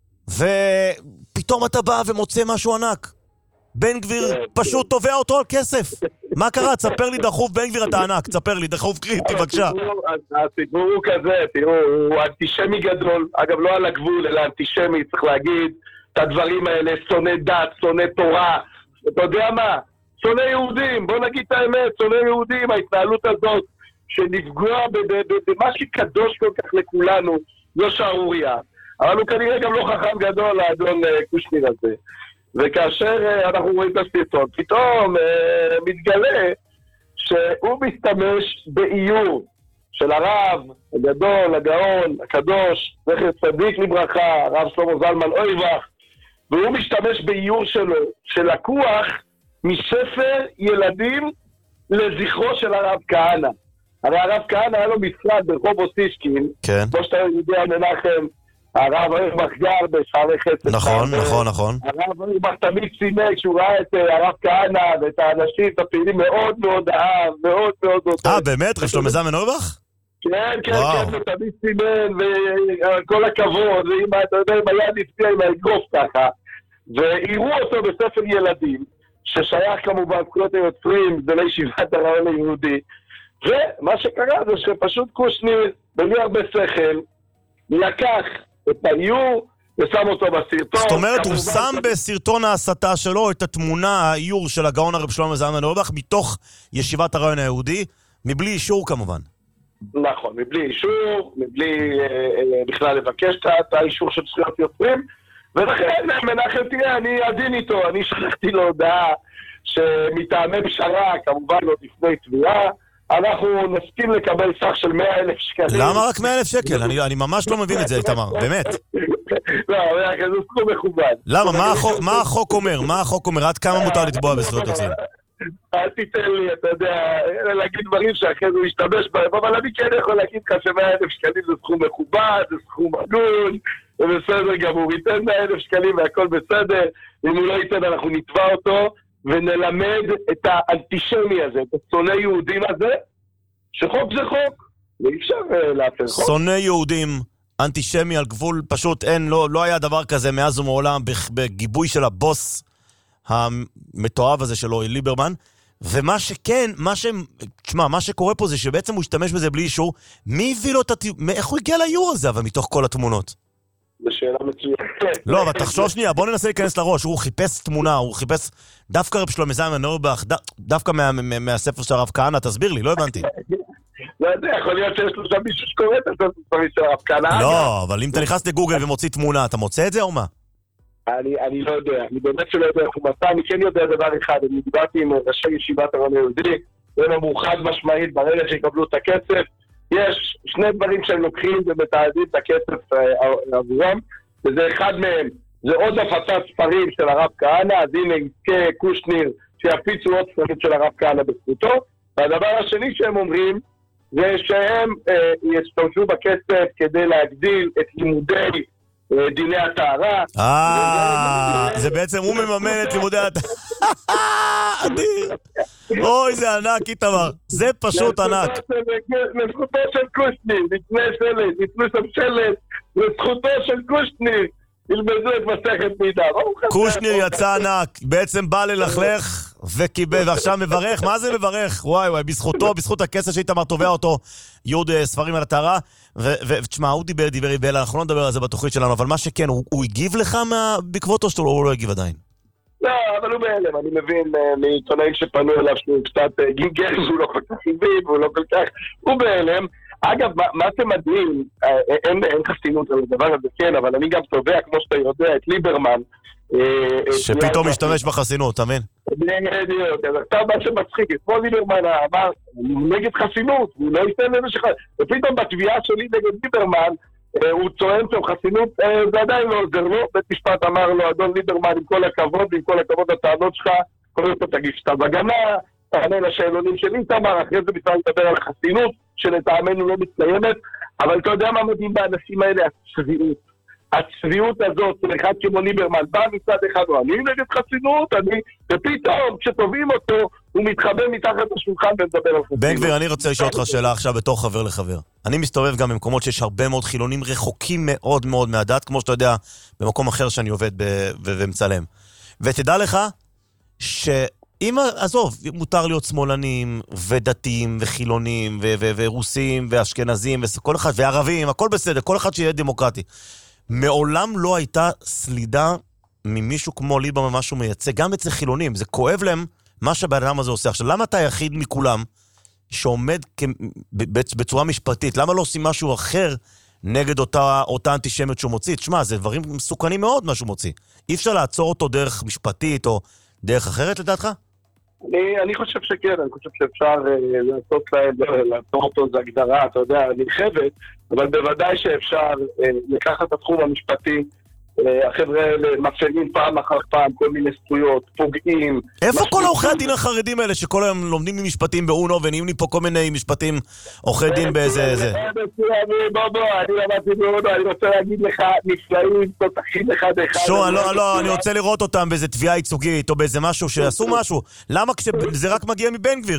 ופתאום אתה בא ומוצא משהו ענק. בן גביר פשוט תובע אותו על כסף. מה קרה? תספר לי דחוף, בן גביר אתה ענק, תספר לי, דחוף קריטי, בבקשה. הסיפור הוא כזה, תראו, הוא אנטישמי גדול, אגב לא על הגבול, אלא אנטישמי, צריך להגיד את הדברים האלה, שונא דת, שונא תורה, אתה יודע מה? שונא יהודים, בוא נגיד את האמת, שונא יהודים, ההתנהלות הזאת שנפגוע במה שקדוש כל כך לכולנו, לא שערוריה. אבל הוא כנראה גם לא חכם גדול, האדון קושניר הזה. וכאשר אנחנו רואים את הסרטון, פתאום מתגלה שהוא מסתמש באיור של הרב הגדול, הגאון, הקדוש, זכר צדיק לברכה, הרב שלמה זלמן אויבך, והוא משתמש באיור שלו, שלקוח מספר ילדים לזכרו של הרב כהנא. הרי הרב כהנא היה לו משרד ברחוב אוסישקין, כמו שאתה יודע מנחם, הרב אוירבך גר בשערי חסד. נכון. הרב אוירבך תמיד צימק כשהוא ראה את הרב כהנא ואת האנשים, את הפעילים מאוד מאוד אהב, מאוד מאוד מאוד. באמת? רב שלמה זלמן אוירבך? כן, הוא תמיד סימן, וכל הכבוד, ואתה יודע, אם היד הפתיע עם האגרוף ככה, והראו אותו בספר ילדים, ששייך כמובן זכויות היוצרים, זה לישיבת הרעיון היהודי, ומה שקרה זה שפשוט קושניר, בלי הרבה שכל, לקח את האיור ושם אותו בסרטון. זאת אומרת, הוא שם בסרטון ההסתה שלו את התמונה, האיור של הגאון הרב שלמה זלמן אוירבך, מתוך ישיבת הרעיון היהודי, מבלי אישור כמובן. נכון, מבלי אישור, מבלי בכלל לבקש את האישור של זכויות יוצרים, ולכן מנחם תראה, אני עדין איתו, אני שלחתי לו הודעה שמטעמי פשרה, כמובן לא לפני תביעה, אנחנו נסכים לקבל סך של 100,000 שקלים. למה רק 100,000 שקל? אני ממש לא מבין את זה, איתמר, באמת. לא, זה סכום מכובד. למה? מה החוק אומר? מה החוק אומר? עד כמה מותר לתבוע בזכויות יוצרים? אל תיתן לי, אתה יודע, להגיד דברים שאחרי זה הוא ישתמש בהם, אבל אני כן יכול להגיד לך ש100,000 שקלים זה סכום מכובד, זה סכום הגון, זה בסדר גמור, ייתן 100,000 שקלים והכל בסדר, אם הוא לא ייתן אנחנו נתבע אותו, ונלמד את האנטישמי הזה, את השונא יהודים הזה, שחוק זה חוק, ואי אפשר להפר חוק. שונא יהודים, אנטישמי על גבול, פשוט אין, לא היה דבר כזה מאז ומעולם, בגיבוי של הבוס המתועב הזה שלו, ליברמן, ומה שכן, מה שקורה פה זה שבעצם הוא השתמש בזה בלי אישור, מי הביא לו את איך הוא הגיע לאיור הזה, אבל מתוך כל התמונות? בשאלה מצוינת. לא, אבל תחשוב שנייה, בוא ננסה להיכנס לראש, הוא חיפש תמונה, הוא חיפש דווקא רב שלמה זלמן אוירבך, דווקא מהספר של הרב כהנא, תסביר לי, לא הבנתי. לא יודע, יכול להיות שיש לו שם מישהו שקורא את הספר של הרב כהנא. לא, אבל אם אתה נכנס לגוגל ומוציא תמונה, אתה מוצא את זה או מה? אני לא יודע, אני באמת שלא יודע איך הוא מצא, אני כן יודע דבר אחד, אני דיברתי עם ראשי ישיבת הרעיון היהודי, והם אמרו חד משמעית, ברגע שיקבלו את הכסף, יש שני דברים שהם לוקחים ומתעדים את הכסף עבורם, וזה אחד מהם, זה עוד הפצת ספרים של הרב כהנא, אז הנה יזכה קושניר שיפיצו עוד ספרים של הרב כהנא בזכותו, והדבר השני שהם אומרים, זה שהם ישתמשו בכסף כדי להגדיל את לימודי דיני הטהרה. זה בעצם הוא מממן את לימודי הטהרה. אדיר. אוי, זה ענק, איתמר. זה פשוט ענק. לזכותו של קושניר, נתנו שם שלט, לזכותו של קושניר, ילמדו את מסכת מידה. קושניר יצא ענק, בעצם בא ללכלך וקיבל, ועכשיו מברך. מה זה מברך? וואי, בזכותו, בזכות הכסף שאיתמר תובע אותו, יוד ספרים על הטהרה, ותשמע, הוא דיבר, אנחנו לא נדבר על זה בתוכנית שלנו, אבל מה שכן, הוא הגיב לך בעקבות או שהוא לא הגיב עדיין? לא, אבל הוא בהלם, אני מבין מעיתונאים שפנו אליו שהוא קצת גינגל, שהוא לא כל כך חיביב, הוא לא כל כך, הוא בהלם. אגב, מה זה מדהים, אין חסינות על הדבר הזה, כן, אבל אני גם תובע, כמו שאתה יודע, את ליברמן, שפתאום משתמש בחסינות, תאמין? בדיוק, אז עכשיו מה שמצחיק, כמו ליברמן אמר, נגד חסינות, הוא לא ייתן לזה ופתאום בתביעה שלי נגד ליברמן, הוא צוען שם חסינות, זה עדיין לא עוזר לו, בית משפט אמר לו, אדון ליברמן, עם כל הכבוד הטענות שלך, קודם כל תגיש כתב הגנה, תענה לשאלונים שלי, תאמר, אחרי זה בכלל לדבר על החסינות, שלטעמנו לא מתקיימת, אבל אתה יודע מה מדהים באנשים האלה? הצביעות הזאת, אחד כמו ליברמן, בא מצד אחד, אני נגד חסינות, ופתאום כשטובים אותו, הוא מתחבא מתחת השולחן ומדבר על חסינות. בן גביר, אני רוצה לשאול אותך שאלה עכשיו בתור חבר לחבר. אני מסתובב גם במקומות שיש הרבה מאוד חילונים רחוקים מאוד מאוד מהדת, כמו שאתה יודע, במקום אחר שאני עובד ומצלם. ותדע לך שאם, עזוב, מותר להיות שמאלנים ודתיים וחילונים ורוסים ואשכנזים וכל אחד, וערבים, הכל בסדר, כל אחד שיהיה דמוקרטי. מעולם לא הייתה סלידה ממישהו כמו ליברמן, מה שהוא מייצג, גם אצל חילונים, זה כואב להם מה שהבן הזה עושה. עכשיו, למה אתה היחיד מכולם שעומד בצורה משפטית? למה לא עושים משהו אחר נגד אותה אנטישמיות שהוא מוציא? תשמע, זה דברים מסוכנים מאוד מה שהוא מוציא. אי אפשר לעצור אותו דרך משפטית או דרך אחרת לדעתך? אני חושב שכן, אני חושב שאפשר לעצור אותו, זה הגדרה, אתה יודע, נרחבת, אבל בוודאי שאפשר לקחת את התחום המשפטי, החבר'ה האלה מפעילים פעם אחר פעם כל מיני זכויות, פוגעים. איפה כל עורכי הדין החרדים האלה שכל היום לומדים ממשפטים באונו ונהיים לי פה כל מיני משפטים עורכי דין באיזה זה? אני למדתי באונו, אני רוצה להגיד לך נפלאים, תותחים אחד. לא, אני רוצה לראות אותם באיזה תביעה ייצוגית או באיזה משהו שעשו משהו. למה כשזה רק מגיע מבן גביר?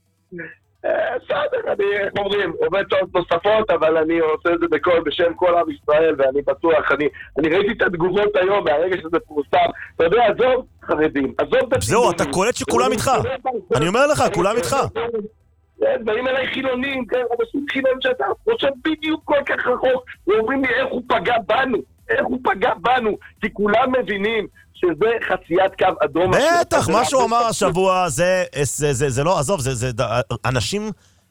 בסדר, איך אומרים, עובד שעות נוספות, אבל אני עושה את זה בשם כל עם ישראל, ואני בטוח, אני ראיתי את התגובות היום, מהרגע שזה פורסם, אתה יודע, עזוב חרדים, עזוב את הציבורים. זהו, אתה קולט שכולם איתך. אני אומר לך, כולם איתך. באים אליי חילונים, אנשים חילונים שאתה חושב בדיוק כל כך רחוק, ואומרים לי איך הוא פגע בנו, כי כולם מבינים שזה חציית קו אדום. בטח, מה שהוא אמר השבוע זה לא, עזוב, זה אנשים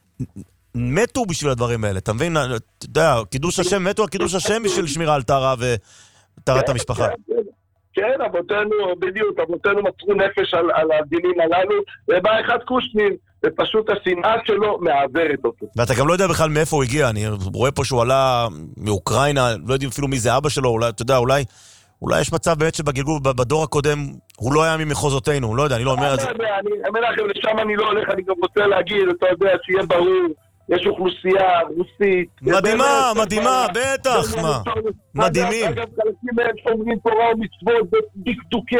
מתו בשביל הדברים האלה, אתה מבין? אתה יודע, קידוש השם, מתו על קידוש השם בשביל שמירה על טהרה וטהרת המשפחה. כן, אבותינו מצאו נפש על הדינים הללו, ובא אחד קושניר, ופשוט השנאה שלו מעברת אותו. ואתה גם לא יודע בכלל מאיפה הוא הגיע, אני רואה פה שהוא עלה מאוקראינה, לא יודעים אפילו מי זה אבא שלו, אולי, אתה יודע, אולי יש מצב באמת שבגלגול, בדור הקודם, הוא לא היה ממחוזותינו, לא יודע, אני לא אומר את זה. אני אומר לכם, לשם אני לא הולך, אני גם רוצה להגיד, אתה יודע, שיהיה ברור, יש אוכלוסייה רוסית. מדהימה, בטח, מה? מדהימים. אגב, חלקים מהם שומרים תורה ומצוות, בדקדוקי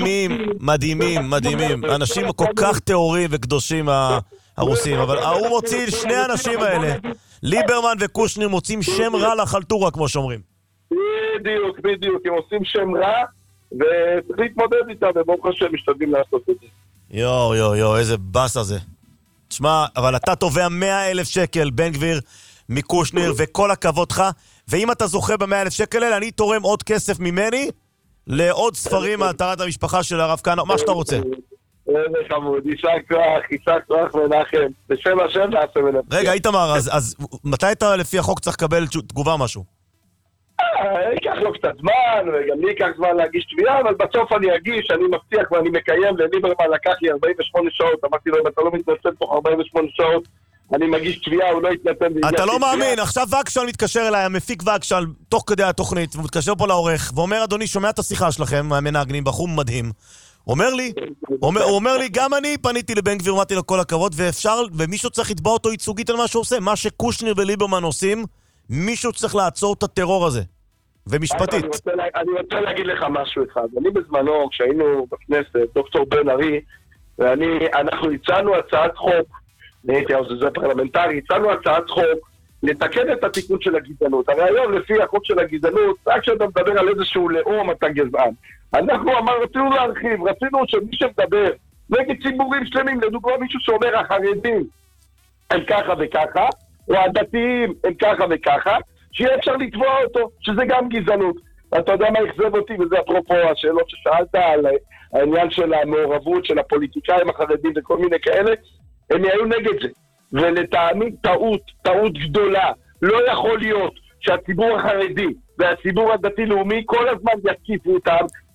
מדהימים. אנשים כל כך טהורים וקדושים הרוסים, אבל הוא מוציא שני האנשים האלה, ליברמן וקושניר מוצאים שם רע לחלטורה, כמו שאומרים. בדיוק, הם עושים שם רע, וצריך להתמודד איתם, וברוך השם משתדלים לעשות את זה. יו, איזה בסה זה. תשמע, אבל אתה תובע 100,000 שקל, בן גביר, מקושניר, וכל הכבוד לך, ואם אתה זוכה ב100,000 שקל האלה, אני תורם עוד כסף ממני, לעוד ספרים מהטהרת המשפחה של הרב כהנא, מה שאתה רוצה. איזה חמוד, יישר כוח מנחם, בשם השם נעשה מנחם. רגע, איתמר, אז מתי אתה לפי החוק צריך לקבל תגובה משהו? ייקח לו קצת זמן, וגם לי ייקח זמן להגיש תביעה, אבל בסוף אני אגיש, אני מבטיח ואני מקיים, וליברמן לקח לי 48 שעות, אמרתי לו, אם אתה לא מתנצל תוך 48 שעות, אני מגיש תביעה, הוא לא יתנצל. אתה לא מאמין, עכשיו וגשל מתקשר אליי, המפיק וגשל, תוך כדי התוכנית, הוא מתקשר פה לעורך, ואומר, אדוני, שומע את השיחה שלכם, המנהגנים, בחור מדהים, הוא אומר לי, גם אני פניתי לבן גביר, אמרתי לו כל הכבוד, ומישהו צריך לתבוע אותו ייצוגית על מה שהוא עושה, מה שקושניר וליברמן עושים, מישהו צריך לעצור את הטרור הזה. ומשפטית. אני רוצה להגיד לך משהו אחד. אני בזמנו, כשהיינו בכנסת, דוקטור בן ארי, אנחנו הצענו הצעת חוק, זה פרלמנטרי, הצענו הצעת חוק, לתקן את התיקון של הגזענות. הרי היום, לפי החוק של הגזענות, רק כשאתה מדבר על איזשהו לאום, אתה גזען. אנחנו רצינו להרחיב, רצינו שמי שמדבר נגד ציבורים שלמים, לדוגמה מישהו שאומר, החרדים הם ככה וככה, או הדתיים הם ככה וככה, שיהיה אפשר לתבוע אותו, שזה גם גזענות. אתה יודע מה יחזב אותי, וזה אפרופו השאלות ששאלת על העניין של המעורבות של הפוליטיקאים החרדים וכל מיני כאלה, הם היו נגד זה. ולטעמי טעות גדולה. לא יכול להיות שהציבור החרדי והציבור הדתי-לאומי כל הזמן יתקיפו אותם,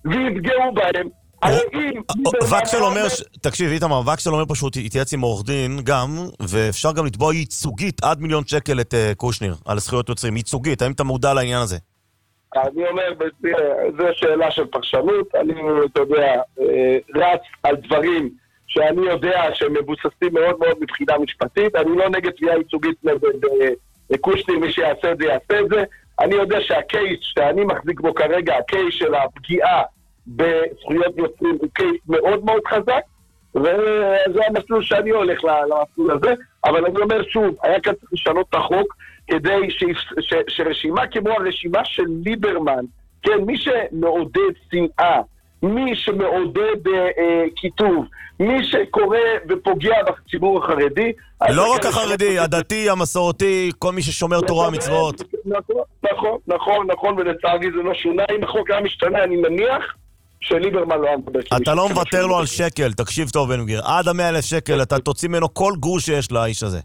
ויפגעו בהם. וקסל אומר, תקשיב איתמר, וקסל אומר פשוט התייעץ עם עורך דין גם, ואפשר גם לתבוע ייצוגית עד 1,000,000 שקל את קושניר על זכויות יוצרים, ייצוגית, האם אתה מודע לעניין הזה? אני אומר, זו שאלה של פרשנות, אני, אתה יודע, רץ על דברים שאני יודע שהם מבוססים מאוד מאוד מבחינה משפטית, אני לא נגד תביעה ייצוגית בקושניר, מי שיעשה את זה יעשה את זה, אני יודע שהקייס שאני מחזיק בו כרגע, הקייס של הפגיעה בזכויות יוצרים הוא קייס מאוד מאוד חזק, וזה המסלול שאני הולך למסלול הזה, אבל אני אומר שוב, היה כאן צריך לשנות את החוק כדי שרשימה כמו הרשימה של ליברמן, כן, מי שמעודד שנאה, מי שמעודד כיתוב, מי שקורא ופוגע בציבור החרדי, לא רק החרדי, הדתי, המסורתי, כל מי ששומר תורה מצוות. נכון, ולצערי זה לא שונה. אם החוק היה משתנה, אני מניח שליברמן לא מדבר. אתה לא מוותר לו על שקל, תקשיב טוב בן גביר, עד 100,000 שקל אתה תוציא ממנו כל גרוש שיש לאיש הזה.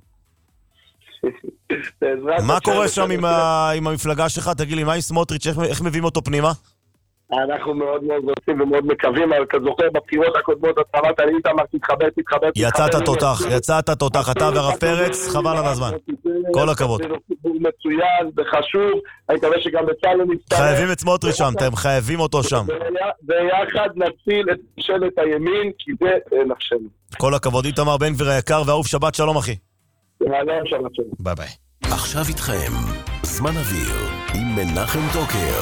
מה קורה שם עם המפלגה שלך? תגיד לי, מה עם סמוטריץ', איך מביאים אותו פנימה? אנחנו מאוד מאוד רוצים ומאוד מקווים, אבל כזוכר בבחירות הקודמות אתה אמרת לי איתמר, תתחבא. יצאת תותח, אתה והרב פרץ, חבל על הזמן. כל הכבוד. זה סיפור מצוין וחשוב, אני מקווה שגם בצלאל נצטרף. חייבים את סמוטריץ' שם, אתם חייבים אותו שם. ביחד נציל את ממשלת הימין, כי זה נפשנו. כל הכבוד, איתמר בן גביר היקר ואהוב, שבת שלום אחי. שבת שלום. ביי ביי. עכשיו איתכם, זמן אוויר, עם מנחם טוקר.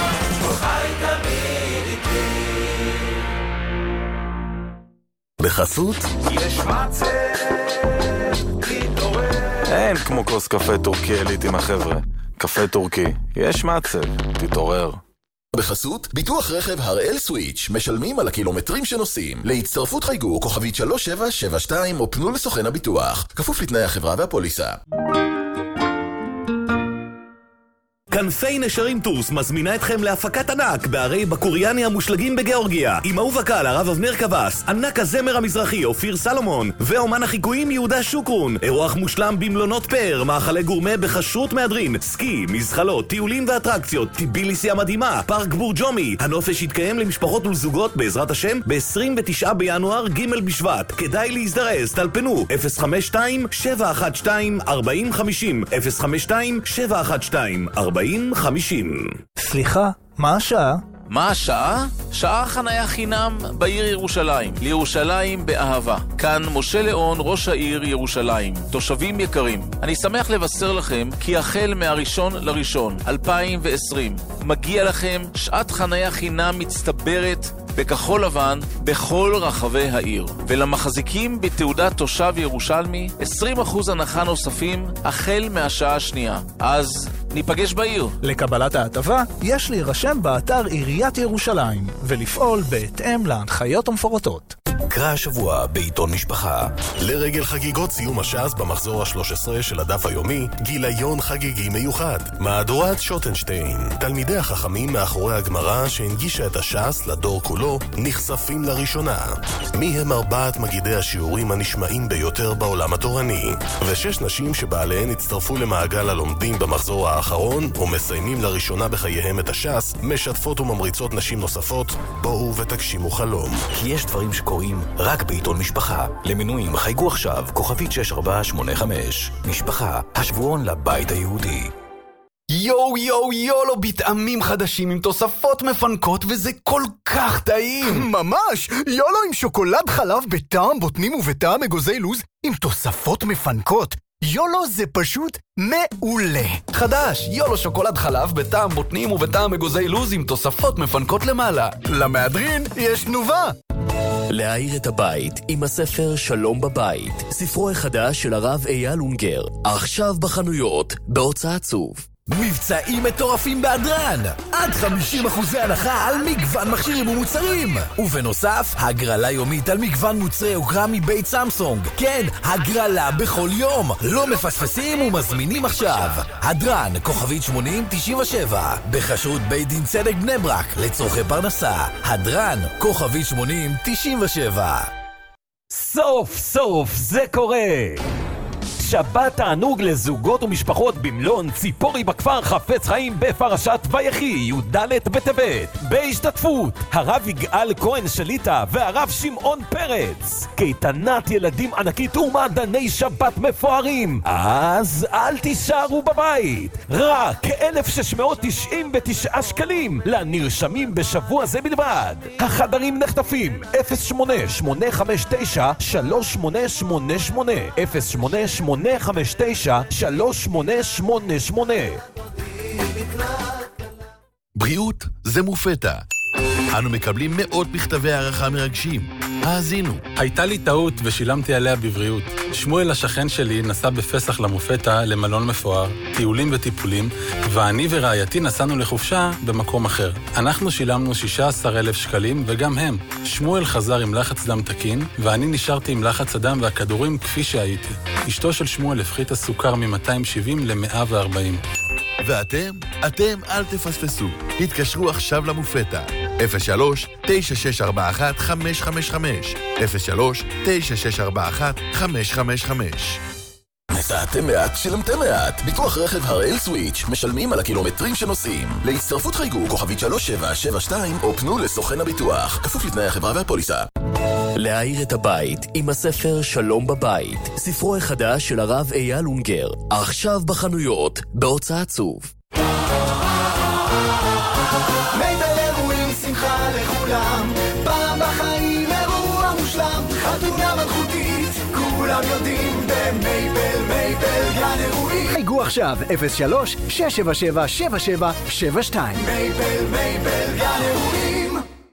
בחסות יש מצב להתעורר. אין כמו כוס קפה טורקי עילית עם החבר'ה. קפה טורקי, יש מצב, תתעורר. בחסות ביטוח רכב הראל סוויץ', משלמים על הקילומטרים שנוסעים. להצטרפות חייגו כוכבית 3772 או פנו לסוכן הביטוח, כפוף לתנאי החברה והפוליסה. כנפי נשרים טורס מזמינה אתכם להפקת ענק בערי בקוריאני המושלגים בגיאורגיה, עם אהוב הקהל הרב אבנר קבס, ענק הזמר המזרחי אופיר סלומון ואומן החיקויים יהודה שוקרון. אירוח מושלם במלונות פאר, מאכלי גורמה בחשרות מהדרין, סקי, מזחלות, טיולים ואטרקציות, טיביליסי המדהימה, פארק בורג'ומי. הנופש יתקיים למשפחות ולזוגות בעזרת השם ב-29 בינואר ג' בשבט. כדאי להזדרז, טלפנו 052-712-4050 052-712-4050. סליחה, מה השעה? מה השעה? שעה חניה חינם בעיר ירושלים. לירושלים באהבה. כאן משה ליאון, ראש העיר ירושלים. תושבים יקרים, אני שמח לבשר לכם כי החל מה1/1/2020 מגיע לכם שעת חניה חינם מצטברת בכחול לבן בכל רחבי העיר. ולמחזיקים בתעודת תושב ירושלמי 20% הנחה נוספים החל מהשעה השנייה. אז ניפגש בעיר. לקבלת ההטבה יש להירשם באתר עיריית ירושלים ולפעול בהתאם להנחיות המפורטות. קרא השבוע בעיתון משפחה. לרגל חגיגות סיום הש"ס במחזור ה-13 של הדף היומי, גיליון חגיגי מיוחד. מהדורת שוטנשטיין. תלמידי החכמים מאחורי הגמרא שהנגישה את הש"ס לדור כולו נחשפים לראשונה. מי הם 4 מגידי השיעורים הנשמעים ביותר בעולם התורני? ו6 נשים שבעליהן הצטרפו למעגל הלומדים במחזור האחרון ומסיימים לראשונה בחייהם את הש"ס, משתפות וממריצות נשים נוספות. בואו ותגשימו חלום. כי יש דברים שקורים רק בעיתון משפחה. למנויים חייגו עכשיו כוכבית 6485. משפחה, השבועון לבית היהודי. יו יו יולו, בטעמים חדשים עם תוספות מפנקות וזה כל כך טעים. ממש, יולו עם שוקולד חלב בטעם בוטנים ובטעם אגוזי לוז עם תוספות מפנקות. יולו זה פשוט מעולה. חדש, יולו שוקולד חלב בטעם בוטנים ובטעם אגוזי לוז עם תוספות מפנקות למעלה. למהדרין יש תנובה. להאיר את הבית עם הספר שלום בבית, ספרו החדש של הרב אייל אונגר, עכשיו בחנויות, בהוצאת צוב. מבצעים מטורפים בהדרן, עד 50% הנחה על מגוון מכשירים ומוצרים. ובנוסף, הגרלה יומית על מגוון מוצרי יוקרה מבית סמסונג. כן, הגרלה בכל יום. לא מפספסים ומזמינים עכשיו. הדרן, כוכבית 8097, בחשרות בית דין צדק בני ברק, לצורכי פרנסה. הדרן, כוכבית 8097. סוף סוף זה קורה! שבת תענוג לזוגות ומשפחות במלון ציפורי בכפר חפץ חיים בפרשת ויחי, י"ד בטבת, בהשתתפות הרב יגאל כהן שליטה והרב שמעון פרץ. קייטנת ילדים ענקית ומעדני שבת מפוארים. אז אל תישארו בבית, רק 1,699 שקלים לנרשמים בשבוע זה בלבד. החדרים נחטפים 08859-3888 08859-3888. בריאות זה מופתע. אנו מקבלים מאות מכתבי הערכה מרגשים. האזינו. הייתה לי טעות ושילמתי עליה בבריאות. שמואל השכן שלי נסע בפסח למופתע למלון מפואר, טיולים וטיפולים, ואני ורעייתי נסענו לחופשה במקום אחר. אנחנו שילמנו 16,000 שקלים וגם הם. שמואל חזר עם לחץ דם תקין, ואני נשארתי עם לחץ הדם והכדורים כפי שהייתי. אשתו של שמואל הפחית הסוכר מ-270 ל-140. ואתם אל תפספסו. התקשרו עכשיו למופתע. 03-9641-555 03-9641-555. נסעתם מעט, שילמתם מעט. ביטוח רכב הראל סוויץ', משלמים על הקילומטרים שנוסעים. להצטרפות חייגו כוכבית 3772 או פנו לסוכן הביטוח, כפוף לתנאי החברה והפוליסה. להאיר את הבית עם הספר שלום בבית, ספרו החדש של הרב אייל אונגר, עכשיו בחנויות, בהוצאת צוף. מייבל אירועים, שמחה לכולם, פעם בחיים אירוע מושלם, חתונה מלכותית, כולם יודעים במייבל, מייבל גן אירועים. חייגו עכשיו 03-677-7772. מייבל גן אירועים.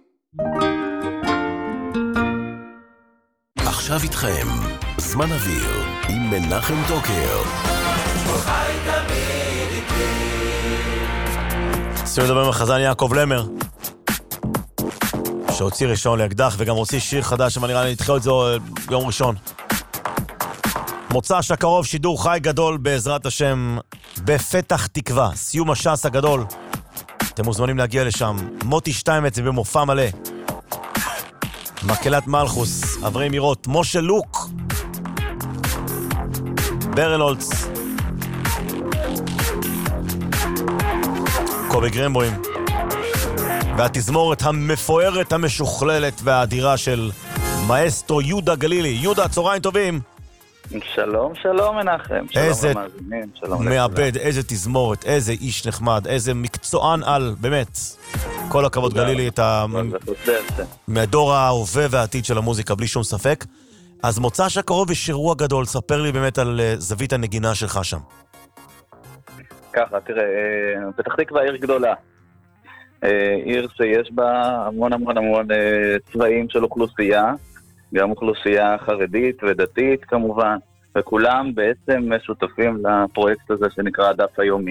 עכשיו איתכם, זמן אוויר, עם מנחם טוקר. עשינו לדבר עם החזן יעקב למר, שהוציא ראשון לאקדח וגם הוציא שיר חדש, אבל נראה לי נתחיל את זה יום ראשון. מוצ"ש הקרוב שידור חי גדול בעזרת השם בפתח תקווה, סיום הש"ס הגדול. אתם מוזמנים להגיע לשם. מוטי שטיימץ במופע מלא, מקהלת מלכוס, אברי מירות, משה לוק, ברנולץ, קובי גרמבוים, והתזמורת המפוארת, המשוכללת והאדירה של מאסטרו יהודה גלילי. יהודה, צהריים טובים. שלום, שלום מנחם. איזה שלום מעבד, איזה תזמורת, איזה איש נחמד, איזה מקצוען על, באמת. כל הכבוד גלילי, אתה מהדור ההווה והעתיד של המוזיקה, בלי שום ספק. אז מוצ"ש הקרוב יש אירוע גדול, ספר לי באמת על זווית הנגינה שלך שם. ככה, תראה, פתח תקווה עיר גדולה. עיר שיש בה המון צבעים של אוכלוסייה, גם אוכלוסייה חרדית ודתית כמובן, וכולם בעצם שותפים לפרויקט הזה שנקרא הדף היומי.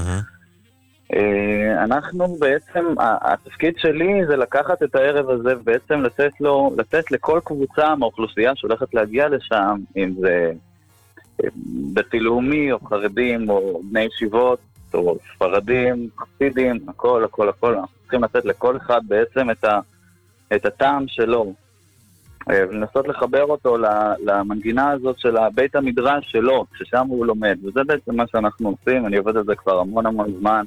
אנחנו בעצם, התפקיד שלי זה לקחת את הערב הזה ובעצם לתת לכל קבוצה מהאוכלוסייה שהולכת להגיע לשם, אם זה דתי לאומי או חרדים או בני ישיבות או ספרדים, חסידים, הכל. אנחנו צריכים לתת לכל אחד בעצם את הטעם שלו, ולנסות לחבר אותו למנגינה הזאת של בית המדרש שלו, ששם הוא לומד, וזה בעצם מה שאנחנו עושים. אני עובד על זה כבר המון זמן.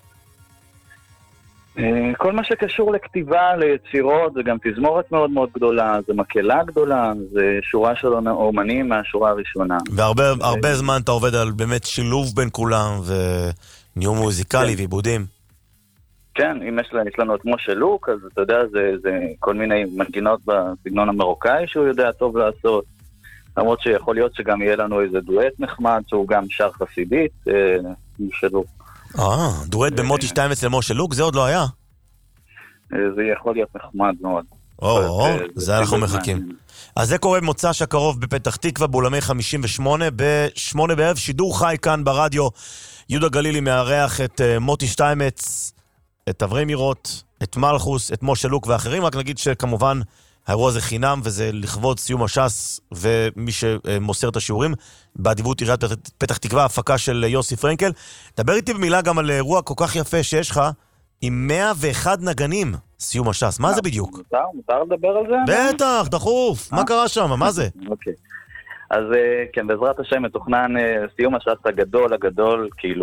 כל מה שקשור לכתיבה, ליצירות, זה גם תזמורת מאוד גדולה, זה מקהלה גדולה, זה שורה של אומנים מהשורה הראשונה. והרבה זמן אתה עובד על באמת שילוב בין כולם, וניהול מוזיקלי ועיבודים. כן, אם יש לנו את משה לוק, אז אתה יודע, זה כל מיני מנגינות בסגנון המרוקאי שהוא יודע טוב לעשות. למרות שיכול להיות שגם יהיה לנו איזה דואט נחמד, שהוא גם שר חסידית, משה לוק. דואט במוטי שטיימץ למשה לוק, זה עוד לא היה. זה יכול להיות נחמד מאוד. זה אנחנו מחכים. אז זה קורה במוצ"ש הקרוב בפתח תקווה, באולמי 58, ב-8 בערב, שידור חי כאן ברדיו. יהודה גלילי מארח את מוטי שטיימץ, את אברי מירות, את מלכוס, את משה לוק ואחרים. רק נגיד שכמובן האירוע הזה חינם, וזה לכבוד סיום הש"ס ומי שמוסר את השיעורים, באדיבות עיריית פתח תקווה, הפקה של יוסי פרנקל. דבר איתי במילה גם על אירוע כל כך יפה שיש לך, עם 101 נגנים, סיום הש"ס. מה זה בדיוק? מותר לדבר על זה? בטח, דחוף. מה קרה שם? מה זה? אוקיי. אז כן, בעזרת השם מתוכנן סיום הש"ס הגדול, כאילו,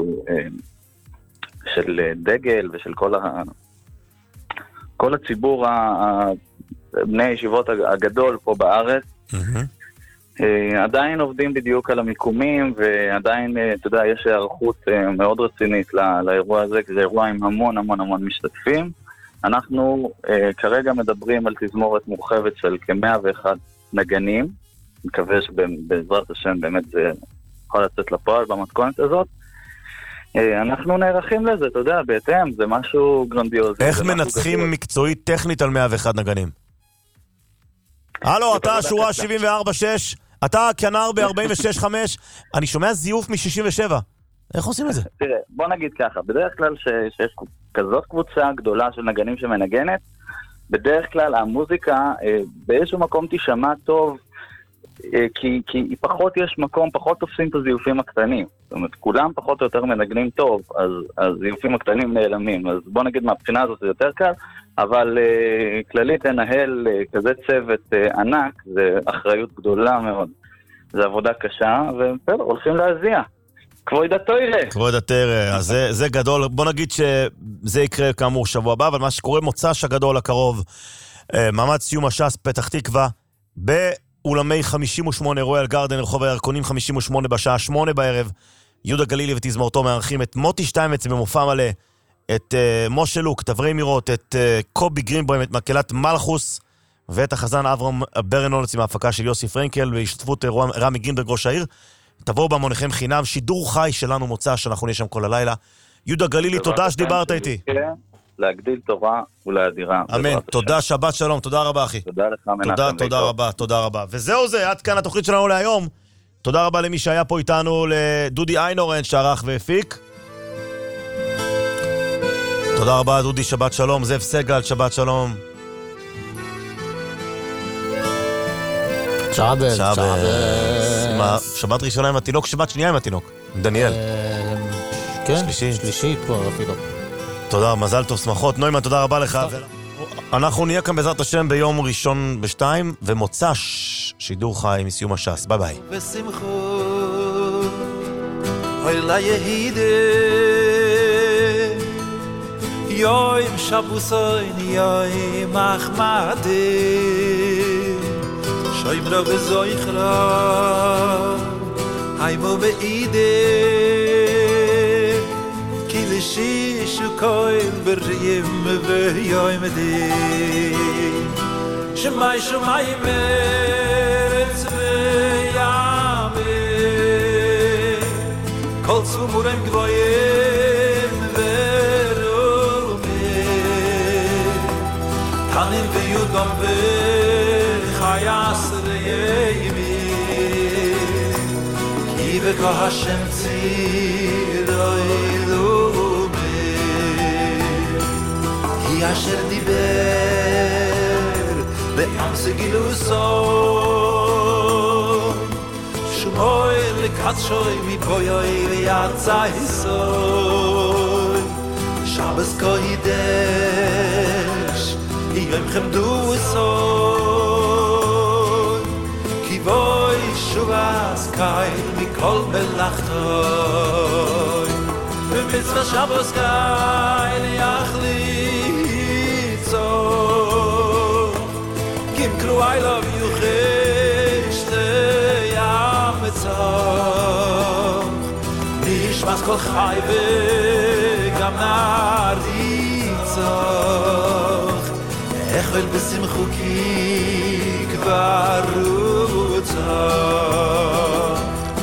של דגל ושל כל הציבור, בני הישיבות הגדול פה בארץ. עדיין עובדים בדיוק על המיקומים, ועדיין, אתה יודע, יש הערכות מאוד רצינית לאירוע הזה, כי זה אירוע עם המון משתתפים. אנחנו כרגע מדברים על תזמורת מורחבת של כ-101 נגנים. מקווה שבעזרת השם באמת זה יכול לצאת לפועל במתכונת הזאת. אנחנו נערכים לזה, אתה יודע, בהתאם, זה משהו גרנדיוזי. איך מנצחים מקצועית טכנית על 101 נגנים? הלו, אתה שורה 74-6, אתה כנר ב-46-5, אני שומע זיוף מ-67. איך עושים את זה? תראה, בוא נגיד ככה, בדרך כלל שיש כזאת קבוצה גדולה של נגנים שמנגנת, בדרך כלל המוזיקה באיזשהו מקום תשמע טוב, כי פחות יש מקום, פחות תופסים את הזיופים הקטנים. זאת אומרת, כולם פחות או יותר מנגנים טוב, אז זיופים הקטנים נעלמים. אז בוא נגיד מהבחינה הזאת זה יותר קל, אבל כללית לנהל כזה צוות ענק, זה אחריות גדולה מאוד. זה עבודה קשה, ובסדר, הולכים להזיע. כבוד התוירה. כבוד התוירה, אז זה גדול. בוא נגיד שזה יקרה כאמור שבוע הבא, אבל מה שקורה מוצ"ש הגדול הקרוב, מעמד סיום הש"ס פתח תקווה, באולמי 58 רויאל גארדן, רחוב הירקונים 58 בשעה 8 בערב, יהודה גלילי ותזמורתו מארחים את מוטי שטיינמץ במופע מלא, את משה לוק, תברי מירות, את קובי גרינבוים, את מקהלת מלכוס, ואת החזן אברהם ברנולץ עם ההפקה של יוסי פרנקל, בהשתתפות רמי גרינברג ראש העיר. תבואו במוניכם חינם, שידור חי שלנו מוצ"ש, אנחנו נהיה שם כל הלילה. יהודה גלילי, תודה שדיברת איתי. להגדיל תורה ולהדירה. אמן, תודה, שבת שלום, תודה רבה אחי. תודה לך, מנחם. תודה רבה. וזהו זה, עד כאן התוכנית שלנו להיום. תודה רבה למי שהיה פה איתנו, לדודי איינורן שערך והפיק. תודה רבה דודי, שבת שלום. זאב סגל, שבת שלום. שבת ראשונה עם התינוק, שבת שנייה עם התינוק. דניאל. כן, שלישית כבר אפילו. תודה, מזל טוב, שמחות. נוימן, תודה רבה לך. אנחנו נהיה כאן בעזרת השם ביום ראשון ב-2, ומוצ"ש שידור חי מסיום הש"ס. ביי ביי. ושמחו, אוי לה יהידה, יוים שבוסוין, יוים מחמדה, שוימרה וזויכרה, היימו בעידה, כי לשישו כהל בריים ויום דין, שמי מרץ ויאמר, כל צמורים גבוהים ורומים, תנים ויודם וחייס ריימים, כי בכה השם צירוי היא אשר דיבר באמס גילוסו שמוי לקדשוי מבויוי ויצאיסוי שבס קוידש יום חמדוסוי כי בוי שובס קייל מכל מלאכתוי ומצווה שבס קייל יחלי Kim kru I love you khishte ya metzach Nish mas kol chai vegam naritzach Echel besimchu ki kvar rutzach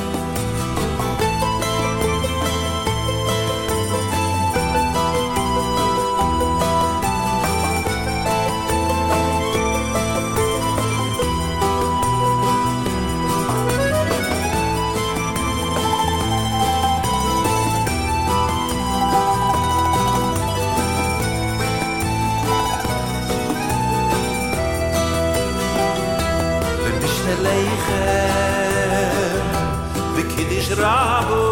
Rabo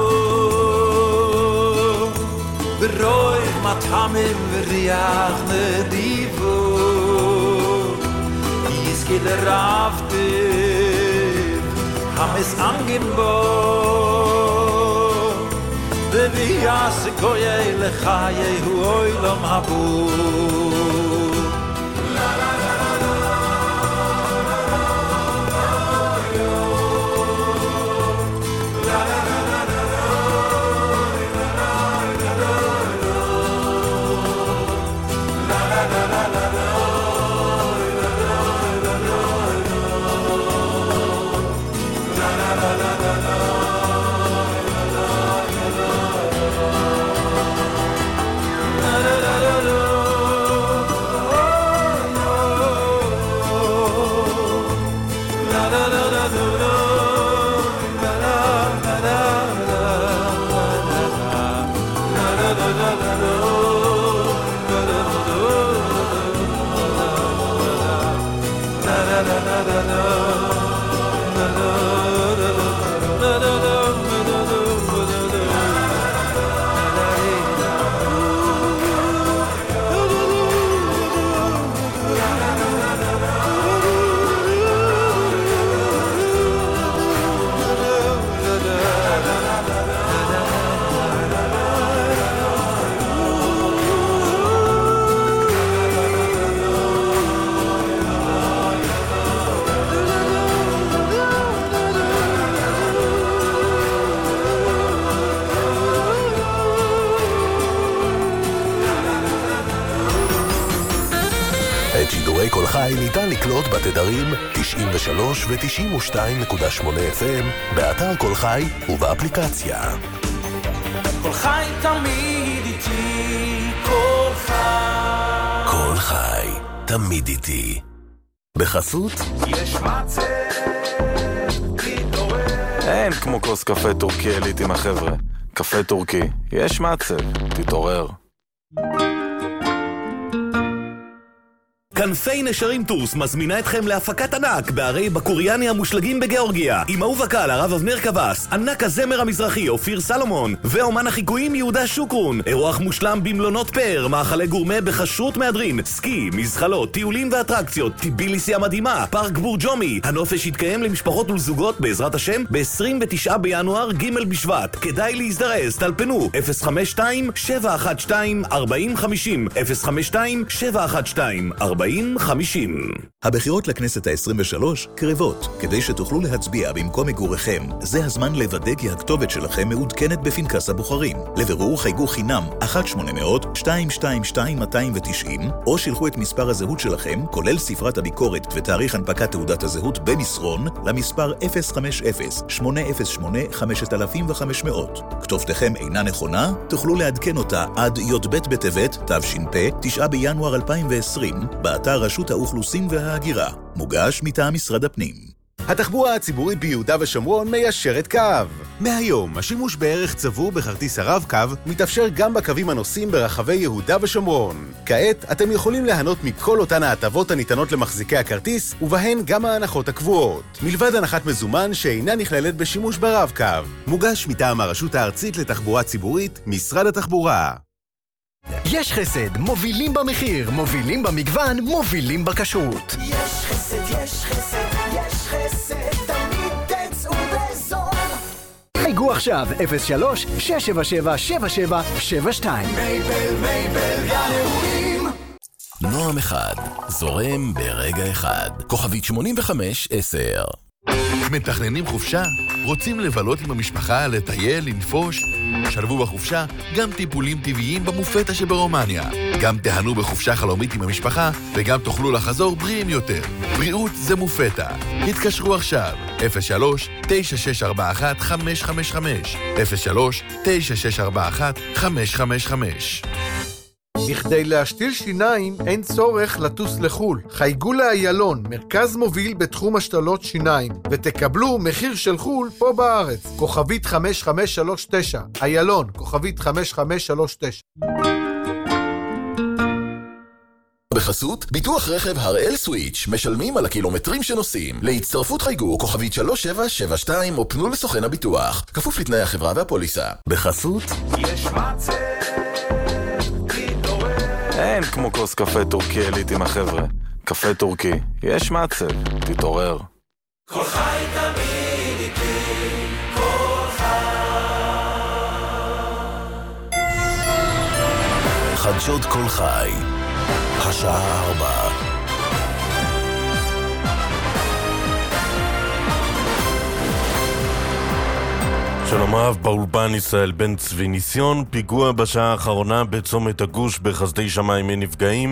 Beroi matamim v'riach nedivo Yiskil ravtiv is angeborn wie as goye le khaye hu oilom habu כל חי ניתן לקלוט בתדרים 93 ו-92.8 FM, באתר כל חי ובאפליקציה. כל חי תמיד איתי, כל חי. כל חי תמיד איתי. בחסות יש מצב, תתעורר. אין כמו כוס קפה טורקי עילית עם החבר'ה. קפה טורקי, יש מצב, תתעורר. כנפי נשרים טורס מזמינה אתכם להפקת ענק בערי בקוריאני המושלגים בגאורגיה עם אהוב הקהל הרב אבנר קבס, ענק הזמר המזרחי אופיר סלומון ואומן החיקויים יהודה שוקרון. אירוח מושלם במלונות פאר, מאכלי גורמה בחשרות מהדרין, סקי, מזחלות, טיולים ואטרקציות, טיביליסי המדהימה, פארק בורג'ומי. הנופש יתקיים למשפחות ולזוגות בעזרת השם ב-29 בינואר ג' בשבט. כדאי להזדרז, תלפנו 052-712-4050 052-712-4050. הבחירות לכנסת ה-23 קרבות. כדי שתוכלו להצביע במקום מגוריכם, זה הזמן לוודא כי הכתובת שלכם מעודכנת בפנקס הבוחרים. לבירור חייגו חינם 1-800-222-290 או שילחו את מספר הזהות שלכם, כולל ספרת הביקורת ותאריך הנפקת תעודת הזהות במסרון, למספר 050-808-5500. כתובתכם אינה נכונה, תוכלו לעדכן אותה עד י"ב בטבת תש"פ 9 בינואר 2020 באתר רשות האוכלוסין וההגירה. מוגש מטעם משרד הפנים. התחבורה הציבורית ביהודה ושומרון מיישרת קו. מהיום, השימוש בערך צבור בכרטיס הרב-קו מתאפשר גם בקווים הנוסעים ברחבי יהודה ושומרון. כעת, אתם יכולים ליהנות מכל אותן ההטבות הניתנות למחזיקי הכרטיס, ובהן גם ההנחות הקבועות. מלבד הנחת מזומן שאינה נכללת בשימוש ברב-קו. מוגש מטעם הרשות הארצית לתחבורה ציבורית, משרד התחבורה. יש חסד, מובילים במחיר, מובילים במגוון, מובילים בכשרות. יש חסד, יש חסד, יש חסד, תמיד תצאו בזול. חייגו עכשיו 03-677-7772. מייבל, גן אירועים. נועם אחד, זורם ברגע אחד. כוכבית 85-10. מתכננים חופשה? רוצים לבלות עם המשפחה, לטייל, לנפוש? שלבו בחופשה גם טיפולים טבעיים במופתה שברומניה. גם תהנו בחופשה חלומית עם המשפחה, וגם תוכלו לחזור בריאים יותר. בריאות זה מופתה. התקשרו עכשיו, 03-9641-555 03-9641-555. בכדי להשתיל שיניים אין צורך לטוס לחול. חייגו לאיילון, מרכז מוביל בתחום השתלות שיניים, ותקבלו מחיר של חול פה בארץ. כוכבית 5539. איילון, כוכבית 5539. בחסות, ביטוח רכב הראל סוויץ', משלמים על הקילומטרים שנוסעים. להצטרפות חייגו כוכבית 3772 או פנו לסוכן הביטוח. כפוף לתנאי החברה והפוליסה. בחסות יש מצב, אין כמו כוס קפה טורקי עילית עם החבר'ה. קפה טורקי, יש מצב, תתעורר. כל חי תמיד איתי. חדשות כל חי, השעה 4. שלום רב, באולפן ישראל בן צבי. ניסיון פיגוע בשעה האחרונה בצומת הגוש בחסדי שמיים אין נפגעים.